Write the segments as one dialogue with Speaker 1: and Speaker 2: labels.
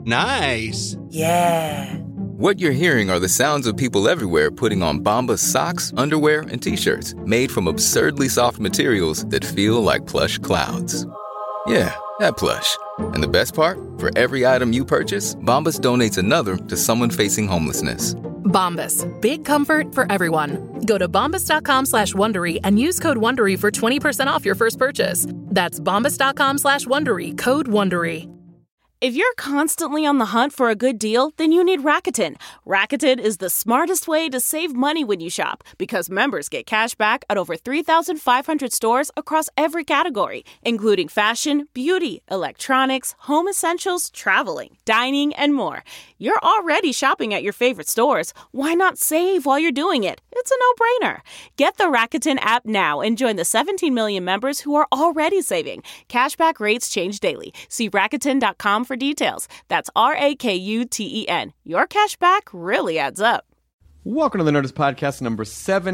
Speaker 1: Nice.
Speaker 2: Yeah.
Speaker 3: What you're hearing are the sounds of people everywhere putting on Bombas socks, underwear, and T-shirts made from absurdly soft materials that feel like plush clouds. Yeah, that plush. And the best part? For every item you purchase, Bombas donates another to someone facing homelessness.
Speaker 4: Bombas. Big comfort for everyone. Go to bombas.com/Wondery and use code Wondery for 20% off your first purchase. That's bombas.com/Wondery, code Wondery.
Speaker 5: If you're constantly on the hunt for a good deal, then you need Rakuten. Rakuten is the smartest way to save money when you shop because members get cash back at over 3,500 stores across every category, including fashion, beauty, electronics, home essentials, traveling, dining, and more. You're already shopping at your favorite stores. Why not save while you're doing it? It's a no-brainer. Get the Rakuten app now and join the 17 million members who are already saving. Cashback rates change daily. See Rakuten.com for details. That's Rakuten. Your cashback really adds up.
Speaker 6: Welcome to the Nerdist Podcast number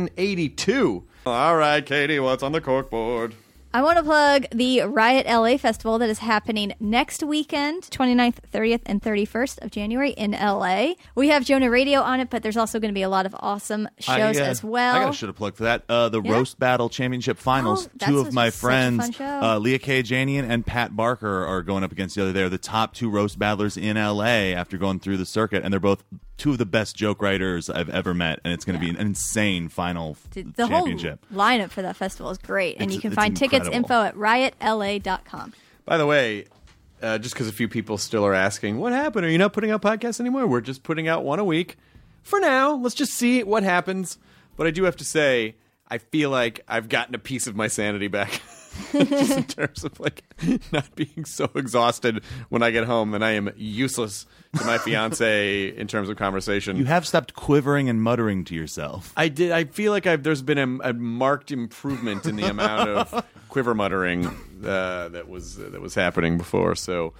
Speaker 6: 782. All right, Katie, what's on the corkboard?
Speaker 7: I want to plug the Riot LA Festival that is happening next weekend, 29th, 30th, and 31st of January in LA. We have Jonah Radio on it, but there's also going to be a lot of awesome shows as well.
Speaker 8: I got a should have plugged for that. The Roast Battle Championship Finals. Two of my friends, Leah Kajanian and Pat Barker, are going up against the other. They're the top two roast battlers in LA after going through the circuit, and they're both two of the best joke writers I've ever met, and it's going to be an insane final championship.
Speaker 7: The whole lineup for that festival is great, and you can find tickets info at riotla.com.
Speaker 6: By the way, just because a few people still are asking, what happened? Are you not putting out podcasts anymore? We're just putting out one a week. For now, let's just see what happens. But I do have to say, I feel like I've gotten a piece of my sanity back. Just in terms of like not being so exhausted when I get home that I am useless to my fiance in terms of conversation.
Speaker 8: You have stopped quivering and muttering to yourself.
Speaker 6: I did. I feel like there's been a marked improvement in the amount of quiver muttering that was happening before. So,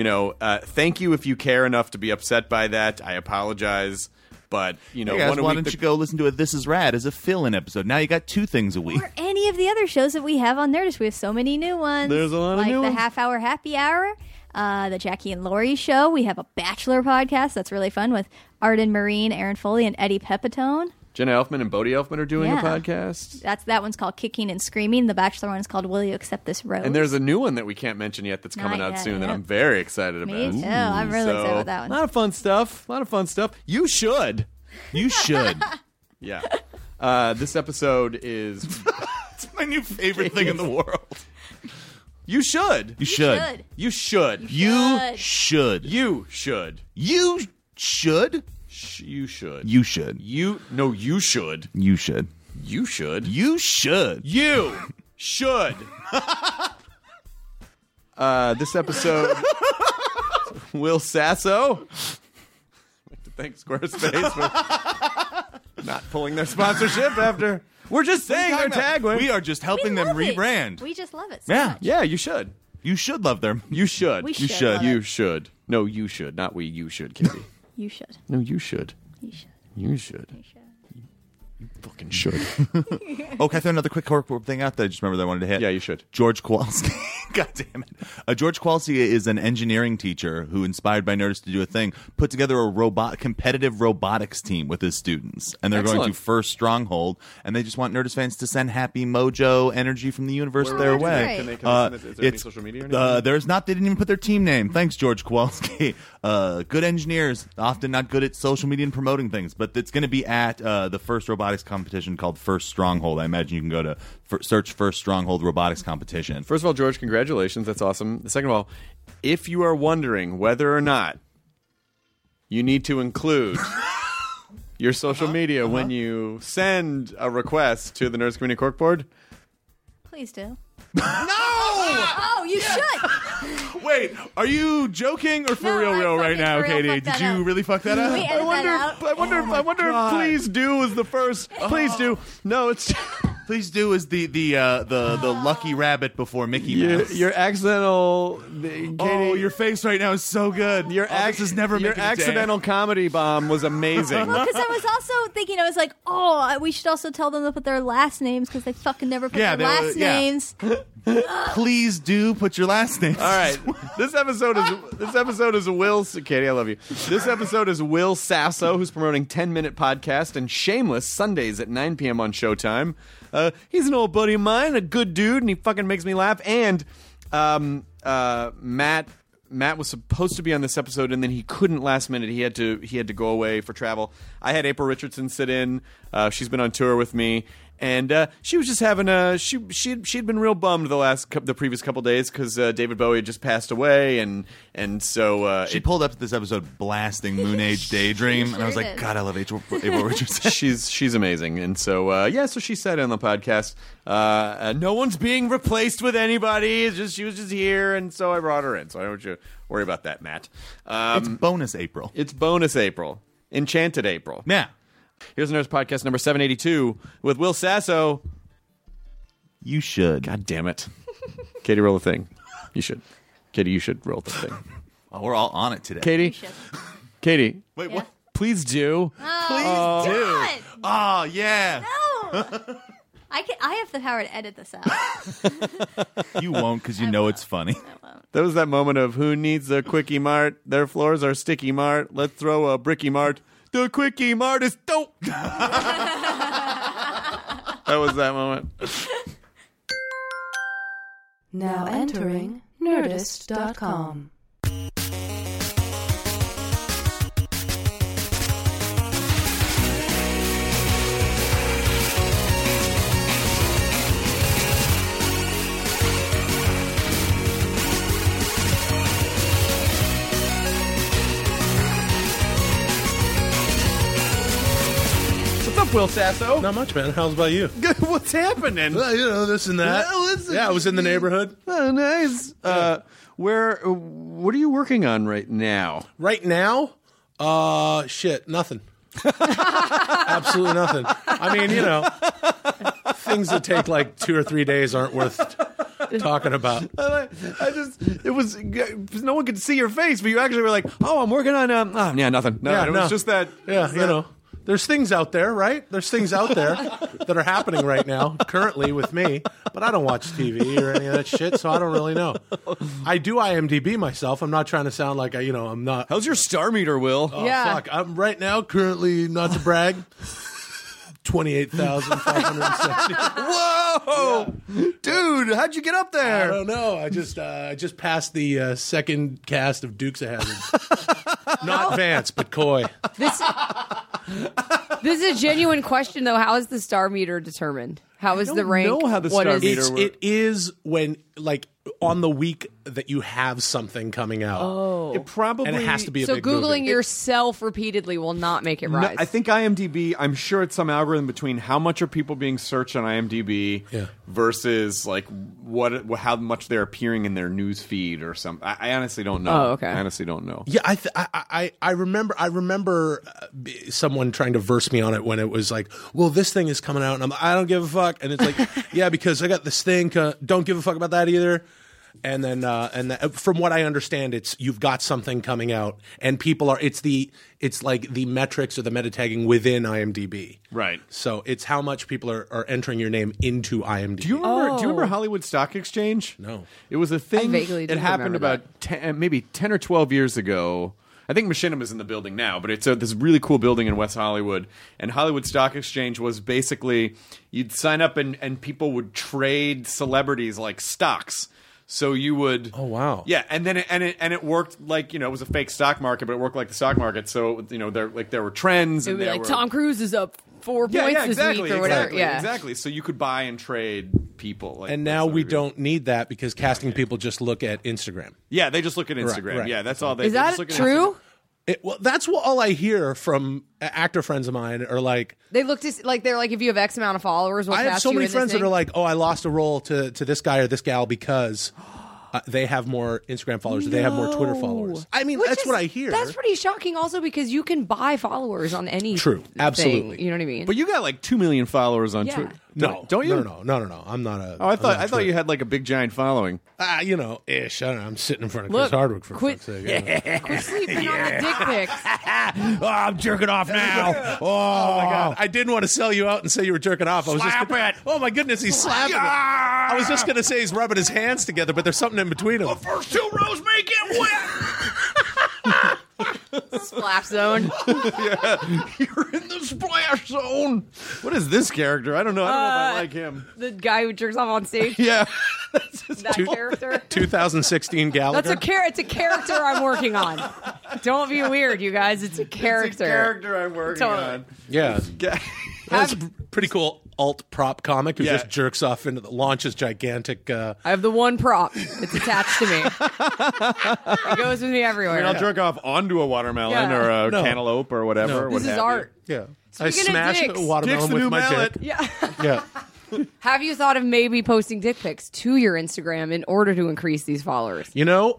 Speaker 6: thank you if you care enough to be upset by that. I apologize. But,
Speaker 8: hey guys, why don't you go listen to a This Is Rad as a fill-in episode? Now you got 2 things a week.
Speaker 7: Or any of the other shows that we have on Nerdist. We have so many new ones.
Speaker 6: There's a lot of new ones.
Speaker 7: Like the Half-Hour Happy Hour, the Jackie and Laurie Show. We have a Bachelor podcast that's really fun with Arden Marine, Aaron Foley, and Eddie Pepitone.
Speaker 6: Jenna Elfman and Bodie Elfman are doing a podcast.
Speaker 7: That one's called Kicking and Screaming. The Bachelor one is called Will You Accept This Rose?
Speaker 6: And there's a new one that we can't mention yet that's coming out soon that I'm very excited about.
Speaker 7: Me too. I'm really excited about that one.
Speaker 6: A lot of fun stuff. You should. Yeah. This episode is...
Speaker 8: It's my new favorite thing in the world.
Speaker 6: You should.
Speaker 8: You should.
Speaker 6: You should.
Speaker 8: You should.
Speaker 6: You should.
Speaker 8: You should.
Speaker 6: You should.
Speaker 8: You should.
Speaker 6: No, you should.
Speaker 8: You should.
Speaker 6: You should.
Speaker 8: You should.
Speaker 6: You should. This episode, Will Sasso. I'd like to thank Squarespace for not pulling their sponsorship after. We're just saying their tagline.
Speaker 8: We are just helping them rebrand.
Speaker 7: We just love it so much.
Speaker 6: Yeah, you should.
Speaker 8: You should love them.
Speaker 6: You should.
Speaker 7: We
Speaker 6: you
Speaker 7: should
Speaker 6: should.
Speaker 7: love
Speaker 6: You
Speaker 7: it.
Speaker 6: should. No, you should. Not we. You should, Katie.
Speaker 7: You should.
Speaker 6: No, you should.
Speaker 7: You should.
Speaker 6: You should.
Speaker 7: You should.
Speaker 6: You fucking should.
Speaker 8: Oh, can I throw another quick corporate thing out that I just remembered that I wanted to hit?
Speaker 6: Yeah, you should.
Speaker 8: George Kowalski. God damn it. George Kowalski is an engineering teacher who, inspired by Nerdist to do a thing, put together a competitive robotics team with his students. And they're going to First Stronghold, and they just want Nerdist fans to send happy mojo energy from the universe their way.
Speaker 6: Can they is there any social media or anything?
Speaker 8: There's not. They didn't even put their team name. Thanks, George Kowalski. Good engineers, often not good at social media and promoting things, but it's going to be at the first robotics competition called First Stronghold. I imagine you can go to search First Stronghold robotics competition.
Speaker 6: First of all, George, congratulations. That's awesome. Second of all, if you are wondering whether or not you need to include your social media when you send a request to the Nerds Community Corkboard,
Speaker 7: Please do.
Speaker 8: No!
Speaker 7: Oh, you should.
Speaker 8: Wait, are you joking or for real right now, Katie? Did you really fuck that up?
Speaker 7: I
Speaker 6: wonder if please do is the first. Please do. No, it's
Speaker 8: Please do is the lucky rabbit before Mickey Mouse.
Speaker 6: Your accidental. Katie,
Speaker 8: your face right now is so good. Your
Speaker 6: accidental comedy bomb was amazing.
Speaker 7: Well, because I was also thinking, I was like, we should also tell them to put their last names because they fucking never put their last names.
Speaker 8: Please do put your last name.
Speaker 6: All right. This episode is Will. Katie, I love you. This episode is Will Sasso, who's promoting 10-Minute Podcast and Shameless Sundays at 9 p.m. on Showtime. He's an old buddy of mine, a good dude, and he fucking makes me laugh. And Matt was supposed to be on this episode, and then he couldn't last minute. He had to go away for travel. I had April Richardson sit in. She's been on tour with me. And she was just having she'd been real bummed the previous couple days because David Bowie had just passed away, and so
Speaker 8: she pulled up to this episode blasting Moon Age Daydream, and I was like, God, I love April Richardson.
Speaker 6: she's amazing, and so so she said on the podcast, no one's being replaced with anybody. She was just here, and so I brought her in. So I don't want you to worry about that, Matt.
Speaker 8: It's bonus April.
Speaker 6: It's bonus April, Enchanted April.
Speaker 8: Yeah.
Speaker 6: Here's Nerds Podcast number 782 with Will Sasso.
Speaker 8: You should.
Speaker 6: God damn it. Katie, roll the thing. You should. Katie, you should roll the thing.
Speaker 8: Oh, we're all on it today.
Speaker 6: Katie.
Speaker 8: Wait, what?
Speaker 6: Please do.
Speaker 7: Oh,
Speaker 8: Please do. Oh, yeah.
Speaker 7: No. I have the power to edit this out.
Speaker 8: You won't because you know it's funny.
Speaker 7: I won't.
Speaker 6: That was that moment of who needs a Quickie Mart? Their floors are sticky Mart. Let's throw a Bricky Mart. The Quickie Mart is dope. That was that moment.
Speaker 1: Now entering Nerdist.com.
Speaker 6: Will Sasso?
Speaker 2: Not much, man. How's about you?
Speaker 6: Good. What's happening?
Speaker 2: Well, this and that.
Speaker 6: Yeah,
Speaker 2: I was in the neighborhood.
Speaker 6: Oh, nice. What are you working on right now?
Speaker 2: Right now? Nothing. Absolutely nothing. I mean, things that take like 2 or 3 days aren't worth talking about.
Speaker 6: It was no one could see your face, but you actually were like, "Oh, I'm working on nothing." No, it was just that.
Speaker 2: Yeah, There's things out there, right? There's things out there that are happening right now, currently with me, but I don't watch TV or any of that shit, so I don't really know. I do IMDb myself. I'm not trying to sound like I'm not.
Speaker 6: How's your star meter, Will?
Speaker 2: Oh, fuck. I'm right now, currently, not to brag, 28,570.
Speaker 6: Whoa! Yeah. Dude, how'd you get up there?
Speaker 2: I don't know. I just passed the second cast of Dukes of Hazzard. Not Vance, but Coy.
Speaker 9: This is a genuine question, though. How is the star meter determined? How is the rank?
Speaker 6: I don't know how the star meter works.
Speaker 2: It is when, on the week that you have something coming out.
Speaker 9: Oh.
Speaker 6: It probably...
Speaker 2: And it has to be a big
Speaker 9: Googling
Speaker 2: movie.
Speaker 9: yourself repeatedly will not make it rise.
Speaker 6: No, I think IMDb, I'm sure it's some algorithm between how much are people being searched on IMDb versus, how much they're appearing in their news feed or something. I honestly don't know.
Speaker 9: Oh, okay.
Speaker 6: I honestly don't know.
Speaker 2: Yeah, I remember someone trying to verse me on it when it was like, well, this thing is coming out, and I don't give a fuck. And it's like, yeah, because I got this thing. Don't give a fuck about that either. And then, from what I understand, it's you've got something coming out, and people are. It's like the metrics or the meta tagging within IMDb,
Speaker 6: right?
Speaker 2: So it's how much people are entering your name into IMDb.
Speaker 6: Do you remember Hollywood Stock Exchange?
Speaker 2: No,
Speaker 6: it was a thing.
Speaker 9: It
Speaker 6: happened about 10 or 12 years ago. I think Machinima is in the building now, but it's this really cool building in West Hollywood. And Hollywood Stock Exchange was basically you'd sign up and people would trade celebrities like stocks. So you would,
Speaker 2: oh wow,
Speaker 6: yeah, and then it worked like it was a fake stock market, but it worked like the stock market. So there were trends.
Speaker 9: It would be like Tom Cruise is up 4 points this week or whatever.
Speaker 6: Exactly. So you could buy and trade people.
Speaker 2: And now we don't need that because casting people just look at Instagram.
Speaker 6: Yeah, they just look at Instagram.
Speaker 2: Right.
Speaker 6: Yeah, that's all.
Speaker 9: Is that true?
Speaker 2: Well, that's all I hear from actor friends of mine are like.
Speaker 9: They look to they're like, if you have X amount of followers, we'll
Speaker 2: I have so many friends that are like, oh, I lost a role to this guy or this gal because they have more Instagram followers or they have more Twitter followers. I mean, that's what I hear.
Speaker 9: That's pretty shocking also because you can buy followers on any
Speaker 2: True. Absolutely.
Speaker 9: thing, you know what I mean?
Speaker 6: But you got like 2 million followers on Twitter.
Speaker 2: No,
Speaker 6: Don't you?
Speaker 2: No. I'm not a.
Speaker 6: Oh, I thought you had like a big giant following.
Speaker 2: Ish. I don't know. I'm sitting in front of
Speaker 9: Look,
Speaker 2: Chris Hardwick for
Speaker 9: quit-
Speaker 2: fuck's sake.
Speaker 9: Quit sleeping on the dick pics.
Speaker 2: I'm jerking off now. Oh my god! I didn't want to sell you out and say you were jerking off. I was
Speaker 6: Slap
Speaker 2: just
Speaker 6: it.
Speaker 2: Oh my goodness, he's slapping it. I was just gonna say he's rubbing his hands together, but there's something in between them. The
Speaker 6: First 2 rows make it wet.
Speaker 9: Splash zone.
Speaker 6: You're in the splash zone. What is this character? I don't know. I don't know if I like him.
Speaker 9: The guy who jerks off on stage.
Speaker 6: Yeah.
Speaker 9: That character.
Speaker 2: 2016 Gallagher.
Speaker 9: It's a character I'm working on. Don't be weird, you guys. It's a character.
Speaker 6: It's a character I'm working on.
Speaker 2: Yeah, that's a pretty cool alt prop comic who
Speaker 6: Yeah.
Speaker 2: just jerks off into the launches gigantic.
Speaker 9: I have the one prop. It's attached to me. It goes with me everywhere.
Speaker 6: I'll jerk off onto a watermelon
Speaker 9: Yeah.
Speaker 6: or a
Speaker 2: No.
Speaker 6: cantaloupe or whatever.
Speaker 2: No.
Speaker 6: what
Speaker 9: This is
Speaker 6: have
Speaker 9: art.
Speaker 2: Yeah,
Speaker 9: Speaking
Speaker 2: I
Speaker 9: of
Speaker 2: smash
Speaker 9: dicks.
Speaker 2: a watermelon
Speaker 6: Dick's the
Speaker 2: with
Speaker 6: new
Speaker 2: my
Speaker 6: mallet.
Speaker 2: dick.
Speaker 9: Yeah.
Speaker 2: Yeah.
Speaker 9: Have you thought of maybe posting dick pics to your Instagram in order to increase these followers?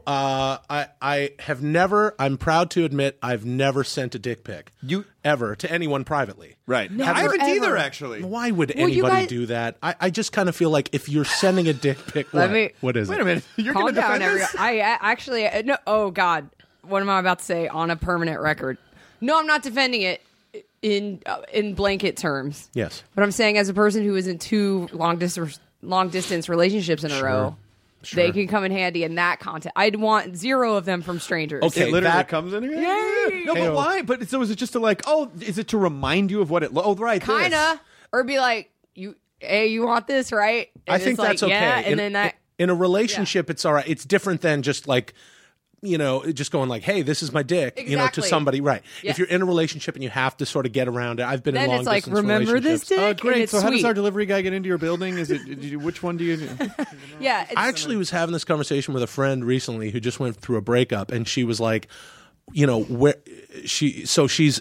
Speaker 2: I have never. I'm proud to admit I've never sent a dick pic. Ever to anyone privately.
Speaker 6: Right.
Speaker 9: Never,
Speaker 6: I haven't
Speaker 9: ever.
Speaker 6: either, actually.
Speaker 2: Why would
Speaker 9: Well, you
Speaker 2: anybody
Speaker 9: guys-
Speaker 2: do that? I just kind of feel like if you're sending a dick pic,
Speaker 9: Let me-
Speaker 2: what is it?
Speaker 6: Wait a minute. You're
Speaker 9: Calm
Speaker 6: going to
Speaker 9: down,
Speaker 6: defend
Speaker 9: everyone.
Speaker 6: this?
Speaker 9: I actually no. Oh God, what am I about to say on a permanent record? No, I'm not defending it in blanket terms.
Speaker 2: Yes.
Speaker 9: But I'm saying as a person who is in 2 long distance relationships in a row, they can come in handy in that context. I'd want 0 of them from strangers.
Speaker 2: Okay,
Speaker 6: It literally
Speaker 2: that-
Speaker 6: comes in here?
Speaker 9: Yay!
Speaker 6: No, but why? But so is it just to like, is it to remind you of what it Oh, right. this.
Speaker 9: Kinda, or be like, you want this, right? And
Speaker 2: I think
Speaker 9: it's like,
Speaker 2: that's okay.
Speaker 9: Yeah, and then that.
Speaker 2: In a relationship, it's all right. It's different than just like, just going like, hey, this is my dick, to
Speaker 9: Exactly.
Speaker 2: somebody. Right.
Speaker 9: Yes.
Speaker 2: If you're in a relationship and you have to sort of get around it, I've been in
Speaker 9: Then
Speaker 2: long
Speaker 9: it's like,
Speaker 2: distance
Speaker 9: remember this
Speaker 2: relationships.
Speaker 9: dick? And
Speaker 6: Great.
Speaker 9: it's
Speaker 6: So how does
Speaker 9: sweet.
Speaker 6: our delivery guy get into your building? Which one do you...
Speaker 9: Yeah, it's,
Speaker 2: I actually was having this conversation with a friend recently who just went through a breakup, and she was like, where she's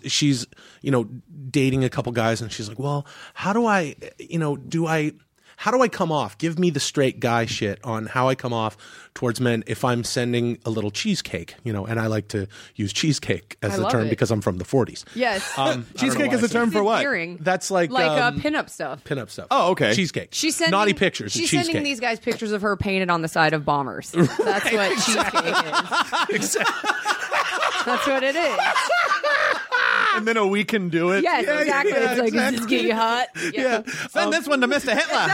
Speaker 2: dating a couple guys, and she's like, well, how do I how do I come off? Give me the straight guy shit on how I come off towards men if I'm sending a little cheesecake, and I like to use cheesecake as
Speaker 9: I
Speaker 2: the
Speaker 9: love
Speaker 2: term
Speaker 9: it.
Speaker 2: because I'm from the 40s.
Speaker 9: yes.
Speaker 6: Cheesecake is a term for what?
Speaker 9: Endearing.
Speaker 2: That's like
Speaker 9: pinup stuff.
Speaker 2: pinup stuff.
Speaker 6: Oh, okay.
Speaker 2: Cheesecake.
Speaker 9: She's sending
Speaker 2: naughty pictures.
Speaker 9: She's
Speaker 2: of cheesecake.
Speaker 9: sending these guys pictures of her painted on the side of bombers. That's what cheesecake is. That's what it is.
Speaker 6: And then a we can do it.
Speaker 9: Yes, exactly.
Speaker 2: yeah,
Speaker 9: It's like, is this getting hot?
Speaker 2: Yeah.
Speaker 6: Send this one to Mr.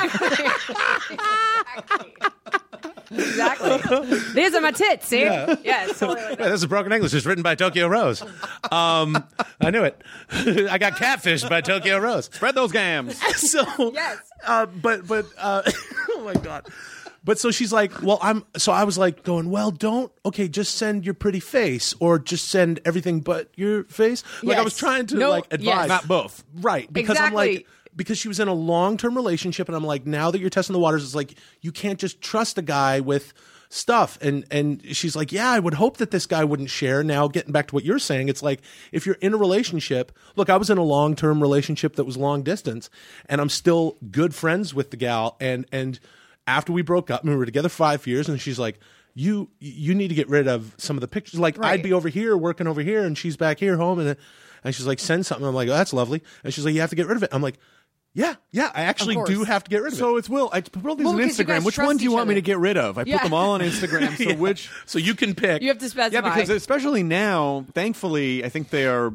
Speaker 6: Hitler.
Speaker 9: Exactly. These are my tits, see? Yeah, it's totally like
Speaker 2: Yeah, this is Broken English. It's written by Tokyo Rose. I knew it. I got catfished by Tokyo Rose.
Speaker 6: Spread those gams.
Speaker 2: So,
Speaker 9: Yes.
Speaker 2: but oh my god. But so she's like, well, I was like going, well, just send your pretty face or just send everything but your face. Like I
Speaker 9: Yes.
Speaker 2: was trying to
Speaker 9: No,
Speaker 2: advise.
Speaker 9: yes.
Speaker 6: Not both.
Speaker 2: Right. Because I'm
Speaker 9: Exactly.
Speaker 2: like, because she was in a long-term relationship, and I'm like, now that you're testing the waters, it's like, you can't just trust a guy with stuff. And she's like, yeah, I would hope that this guy wouldn't share. Now, getting back to what you're saying, it's like, if you're in a relationship, look, I was in a long-term relationship that was long distance, and I'm still good friends with the gal. And after we broke up, and we were together 5 years, and she's like, you need to get rid of some of the pictures. Like,
Speaker 9: Right.
Speaker 2: I'd be over here working over here, and she's back here home, and she's like, send something. I'm like, oh, that's lovely. And she's like, you have to get rid of it. I'm like, yeah, I actually
Speaker 9: course.
Speaker 2: do have to get rid of it.
Speaker 6: So it's Will. I put all these
Speaker 9: Well,
Speaker 6: on
Speaker 9: because you
Speaker 6: Instagram.
Speaker 9: guys
Speaker 6: Which
Speaker 9: trust
Speaker 6: one do you
Speaker 9: each
Speaker 6: want me
Speaker 9: other.
Speaker 6: to get rid of? I put
Speaker 9: Yeah.
Speaker 6: them all on Instagram. So which?
Speaker 2: So you can pick.
Speaker 9: You have to specify.
Speaker 6: Yeah, because especially now, thankfully, I think they are.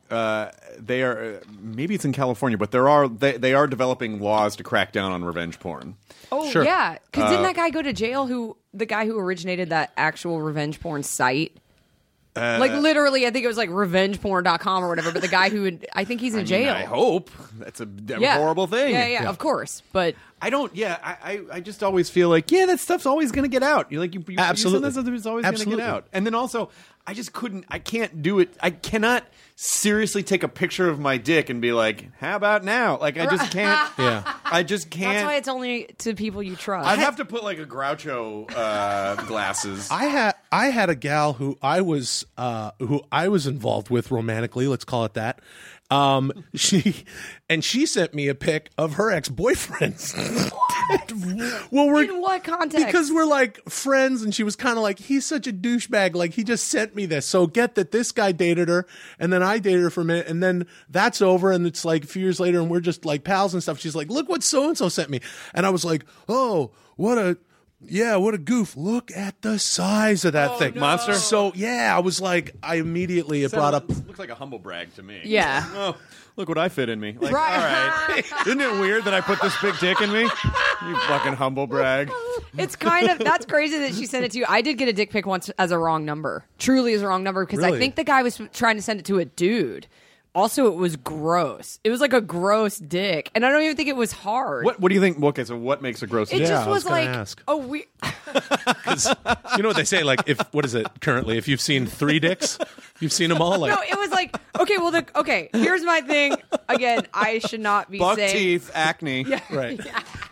Speaker 6: Maybe it's in California, but they are developing laws to crack down on revenge porn.
Speaker 9: Oh,
Speaker 2: Sure.
Speaker 9: yeah. Because didn't that guy go to jail? The guy who originated that actual revenge porn site? Like literally, I think it was like revengeporn.com or whatever. But the guy I think he's in jail.
Speaker 6: I hope that's a
Speaker 9: Yeah.
Speaker 6: horrible thing.
Speaker 9: Yeah, of course. But
Speaker 6: I don't. Yeah, I just always feel like that stuff's always going to get out. You
Speaker 2: Absolutely.
Speaker 6: You send that stuff, it's always going to
Speaker 2: Absolutely.
Speaker 6: get out. And then also, I can't do it. I cannot seriously take a picture of my dick and be like, "How about now?" Like I just can't.
Speaker 2: Yeah.
Speaker 6: I just can't.
Speaker 9: that's why it's only to people you trust.
Speaker 6: I'd have to put like a Groucho glasses.
Speaker 2: I had a gal who I was involved with romantically, let's call it that, She sent me a pic of her ex-boyfriends. Well,
Speaker 9: in what context?
Speaker 2: Because we're like friends, and she was kind of like, he's such a douchebag. Like, he just sent me this. So get that this guy dated her, and then I dated her for a minute, and then that's over, and it's like a few years later, and we're just like pals and stuff. She's like, look what so-and-so sent me. And I was like, oh, what a goof. Look at the size of that thing.
Speaker 6: No. Monster?
Speaker 2: So, yeah, I was like, it brought up.
Speaker 6: Looks like a humble brag to me.
Speaker 9: Yeah.
Speaker 6: Oh, look what I fit in me. Like,
Speaker 9: Right.
Speaker 6: all right. Isn't it weird that I put this big dick in me? You fucking humble brag.
Speaker 9: It's kind of, that's crazy that she sent it to you. I did get a dick pic once as a wrong number. Truly as a wrong number, because I
Speaker 2: Really?
Speaker 9: think the guy was trying to send it to a dude. Also, it was gross. It was like a gross dick. And I don't even think it was hard.
Speaker 6: What do you think? Okay, so what makes a gross
Speaker 9: It
Speaker 6: dick?
Speaker 9: just
Speaker 2: I was
Speaker 9: was
Speaker 2: gonna
Speaker 9: like,
Speaker 2: ask.
Speaker 9: oh, we.
Speaker 2: You know what they say? Like, what is it currently? If you've seen 3 dicks, you've seen them all. Like,
Speaker 9: No, it was like, okay, here's my thing. Again, I should not be
Speaker 6: Buck
Speaker 9: saying.
Speaker 6: teeth, acne.
Speaker 9: Yeah.
Speaker 2: right.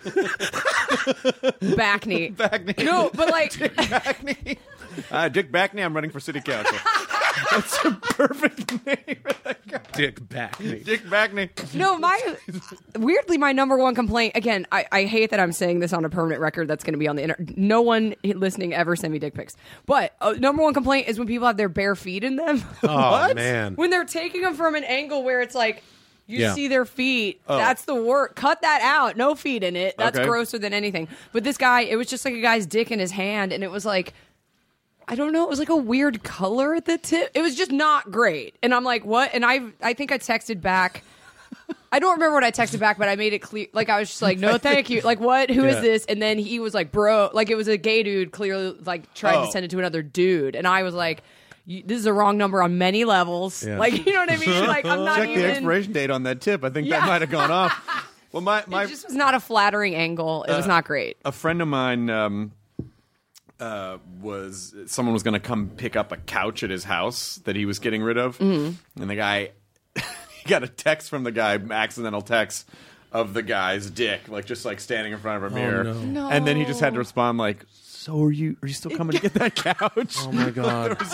Speaker 9: Back knee.
Speaker 6: Back knee.
Speaker 9: No, but like,
Speaker 6: Back knee. Dick Backney, I'm running for city council. That's a perfect name.
Speaker 2: Dick back.
Speaker 6: Dick Backney.
Speaker 9: no, weirdly, my number one complaint, again, I hate that I'm saying this on a permanent record that's going to be on the internet. No one listening ever send me dick pics. But number one complaint is when people have their bare feet in them.
Speaker 2: Oh, man.
Speaker 9: When they're taking them from an angle where it's like, you
Speaker 2: Yeah.
Speaker 9: see their feet. That's the work. Cut that out. No feet in it. That's
Speaker 6: Okay.
Speaker 9: grosser than anything. But this guy, it was just like a guy's dick in his hand, and it was like, I don't know. It was like a weird color at the tip. It was just not great. And I'm like, what? And I think I texted back. I don't remember what I texted back, but I made it clear. Like, I was just like, no, thank you. Like, what? Who is
Speaker 2: Yeah.
Speaker 9: this? And then he was like, bro. Like, it was a gay dude clearly, like, trying to send it to another dude. And I was like, this is a wrong number on many levels.
Speaker 2: Yeah.
Speaker 9: Like, you know what I mean? Like, I'm not
Speaker 6: Check
Speaker 9: even.
Speaker 6: the expiration date on that tip. I think
Speaker 9: Yeah.
Speaker 6: that might have gone off. Well, my
Speaker 9: It just was not a flattering angle. It was not great.
Speaker 6: a friend of mine someone was going to come pick up a couch at his house that he was getting rid of, and the guy he got a text from the guy, accidental text of the guy's dick, like just like standing in front of a mirror,
Speaker 9: No.
Speaker 6: and then he just had to respond like, "So are you still coming to get that couch?"
Speaker 2: Oh, my God.
Speaker 6: There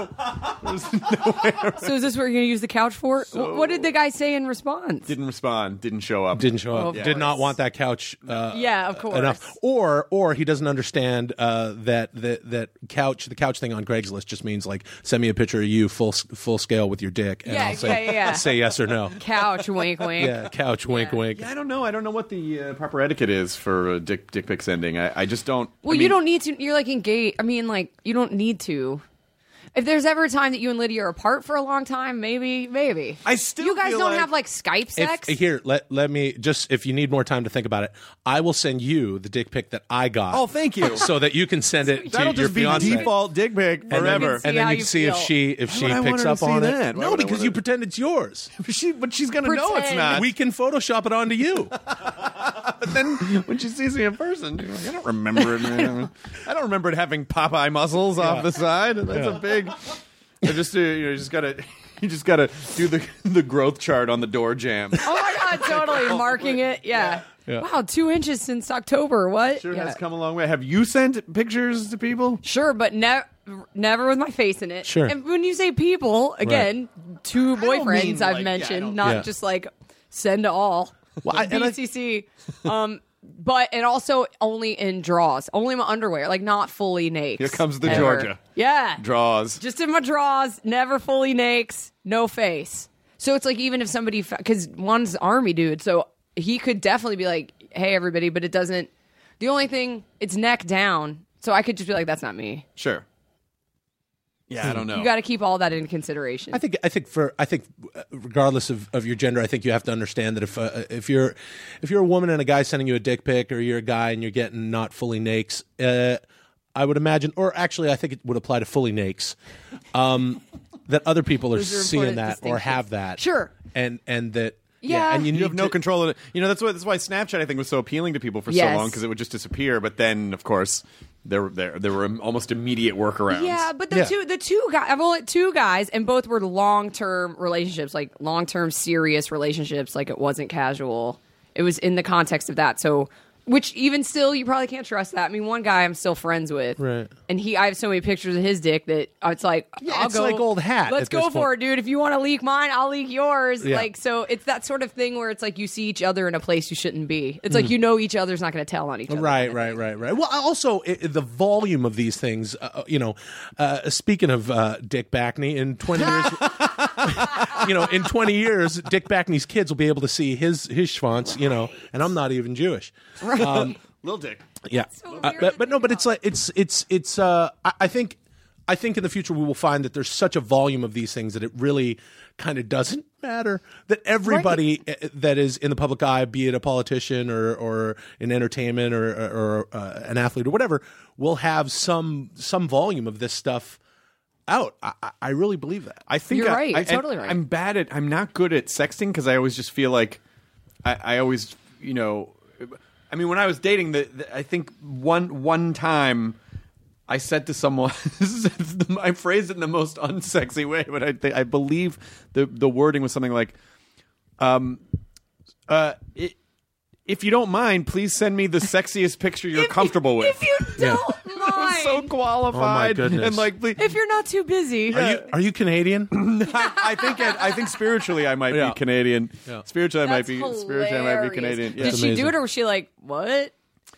Speaker 6: was no way.
Speaker 9: So is this what you're going to use the couch for? What did the guy say in response?
Speaker 6: Didn't respond. Didn't show up.
Speaker 2: Didn't show up.
Speaker 9: Of
Speaker 2: Did not
Speaker 9: course.
Speaker 2: want that couch.
Speaker 9: Yeah, of course.
Speaker 2: Enough. Or he doesn't understand that the couch thing on Craigslist just means like, send me a picture of you full scale with your dick, and
Speaker 9: Yeah,
Speaker 2: I'll say
Speaker 9: yeah.
Speaker 2: say yes or no.
Speaker 9: Couch, wink, wink.
Speaker 2: Yeah, couch, wink, wink.
Speaker 6: Yeah, I don't know. I don't know what the proper etiquette is for dick pic sending. I just don't.
Speaker 9: Well,
Speaker 6: I mean,
Speaker 9: you don't need to. You're like engaged. I mean, like, you don't need to. If there's ever a time that you and Lydia are apart for a long time, maybe.
Speaker 6: I still
Speaker 9: You guys
Speaker 6: feel
Speaker 9: don't
Speaker 6: like-
Speaker 9: have like Skype sex.
Speaker 2: Here, let me just, if you need more time to think about it, I will send you the dick pic that I got.
Speaker 6: Oh, thank you.
Speaker 2: So that you can send it to
Speaker 6: That'll
Speaker 2: your
Speaker 6: just be
Speaker 2: fiance.
Speaker 6: default dick pic
Speaker 2: And then-
Speaker 6: forever.
Speaker 9: See
Speaker 2: And then
Speaker 9: how
Speaker 2: you
Speaker 9: you
Speaker 2: can see
Speaker 9: feel.
Speaker 2: if she
Speaker 6: would I want
Speaker 2: picks
Speaker 6: her to
Speaker 2: up
Speaker 6: see
Speaker 2: on
Speaker 6: that?
Speaker 2: it.
Speaker 6: Why
Speaker 2: No,
Speaker 6: would I
Speaker 2: because
Speaker 6: want
Speaker 2: you
Speaker 6: her-
Speaker 2: pretend it's yours.
Speaker 6: But she's gonna know it's
Speaker 9: Pretend.
Speaker 6: not.
Speaker 2: We can Photoshop it onto you.
Speaker 6: But then when she sees me in person, she's like, I don't remember it. Man. I don't remember it having Popeye muscles off the side. That's a big. You just gotta do the growth chart on the door jamb.
Speaker 9: Oh my god, totally marking it. Yeah. Wow, 2 inches since October. What?
Speaker 6: Sure
Speaker 9: Yeah.
Speaker 6: has come a long way. Have you sent pictures to people?
Speaker 9: Sure, but never with my face in it.
Speaker 2: Sure.
Speaker 9: And when you say people, again, 2
Speaker 6: don't
Speaker 9: boyfriends
Speaker 6: mean,
Speaker 9: I've
Speaker 6: like,
Speaker 9: mentioned,
Speaker 6: yeah, I
Speaker 9: not
Speaker 2: Yeah.
Speaker 9: just like send to all.
Speaker 2: Well, and I-
Speaker 9: BCC. But and also only in draws, only my underwear, like not fully naked.
Speaker 6: Here comes the
Speaker 9: ever.
Speaker 6: Georgia.
Speaker 9: Yeah,
Speaker 6: Draws.
Speaker 9: just in my draws, never fully naked, no face. So it's like even if somebody, because one's army dude, so he could definitely be like, "Hey, everybody," but it doesn't. The only thing, it's neck down, so I could just be like, "That's not me."
Speaker 6: Sure. Yeah, I don't know.
Speaker 9: You got to keep all that in consideration.
Speaker 2: I think regardless of your gender, I think you have to understand that if you're a woman and a guy sending you a dick pic, or you're a guy and you're getting not fully nakes, I would imagine, or actually I think it would apply to fully nakes, that other people are
Speaker 9: Those are
Speaker 2: seeing
Speaker 9: important
Speaker 2: that or have
Speaker 9: distinctions.
Speaker 2: that.
Speaker 9: Sure.
Speaker 2: And that
Speaker 9: Yeah.
Speaker 2: and
Speaker 6: You
Speaker 2: need
Speaker 6: have no
Speaker 2: to-
Speaker 6: control of it. You know, that's why Snapchat, I think, was so appealing to people for so
Speaker 9: Yes.
Speaker 6: long, because it would just disappear. But then, of course, there were almost immediate workarounds.
Speaker 9: Yeah, but
Speaker 2: Yeah.
Speaker 9: the two guys, I've only 2 guys, and both were long-term relationships, like long-term serious relationships. Like it wasn't casual. It was in the context of that. So Which even still, you probably can't trust that. I mean, one guy I'm still friends with,
Speaker 2: Right.
Speaker 9: and I have so many pictures of his dick that it's like, I'll
Speaker 2: it's
Speaker 9: go,
Speaker 2: like old hat
Speaker 9: Let's
Speaker 2: at this
Speaker 9: go for
Speaker 2: point.
Speaker 9: it, dude. If you want to leak mine, I'll leak yours.
Speaker 2: Yeah.
Speaker 9: Like, so it's that sort of thing where it's like you see each other in a place you shouldn't be. It's like each other's not going to tell on each other.
Speaker 2: Right. Well, also the volume of these things. Speaking of Dick Backney, in 20 years, in 20 years, Dick Backney's kids will be able to see his schwanz. And I'm not even Jewish.
Speaker 9: Right.
Speaker 6: Little Dick.
Speaker 2: Yeah,
Speaker 9: So
Speaker 2: but it's like it's. I think in the future we will find that there's such a volume of these things that it really kind of doesn't matter that everybody that is in the public eye, be it a politician or in entertainment or an athlete or whatever, will have some volume of this stuff out. I really believe that.
Speaker 6: I think
Speaker 9: You're right. You're totally right.
Speaker 6: I'm not good at sexting because I always just feel like I always, I mean, when I was dating, I think one time I said to someone, I phrased it in the most unsexy way, but I believe the wording was something like, if you don't mind, please send me the sexiest picture you're comfortable with.
Speaker 9: If you don't mind.
Speaker 6: So qualified.
Speaker 2: Oh, my goodness.
Speaker 6: And like, please,
Speaker 9: If you're not too busy.
Speaker 2: Are you Canadian?
Speaker 6: I think spiritually I might be Canadian.
Speaker 2: Yeah.
Speaker 6: Spiritually I might be
Speaker 9: Hilarious.
Speaker 6: Canadian. Yeah.
Speaker 9: Did she do it, or was she like, what?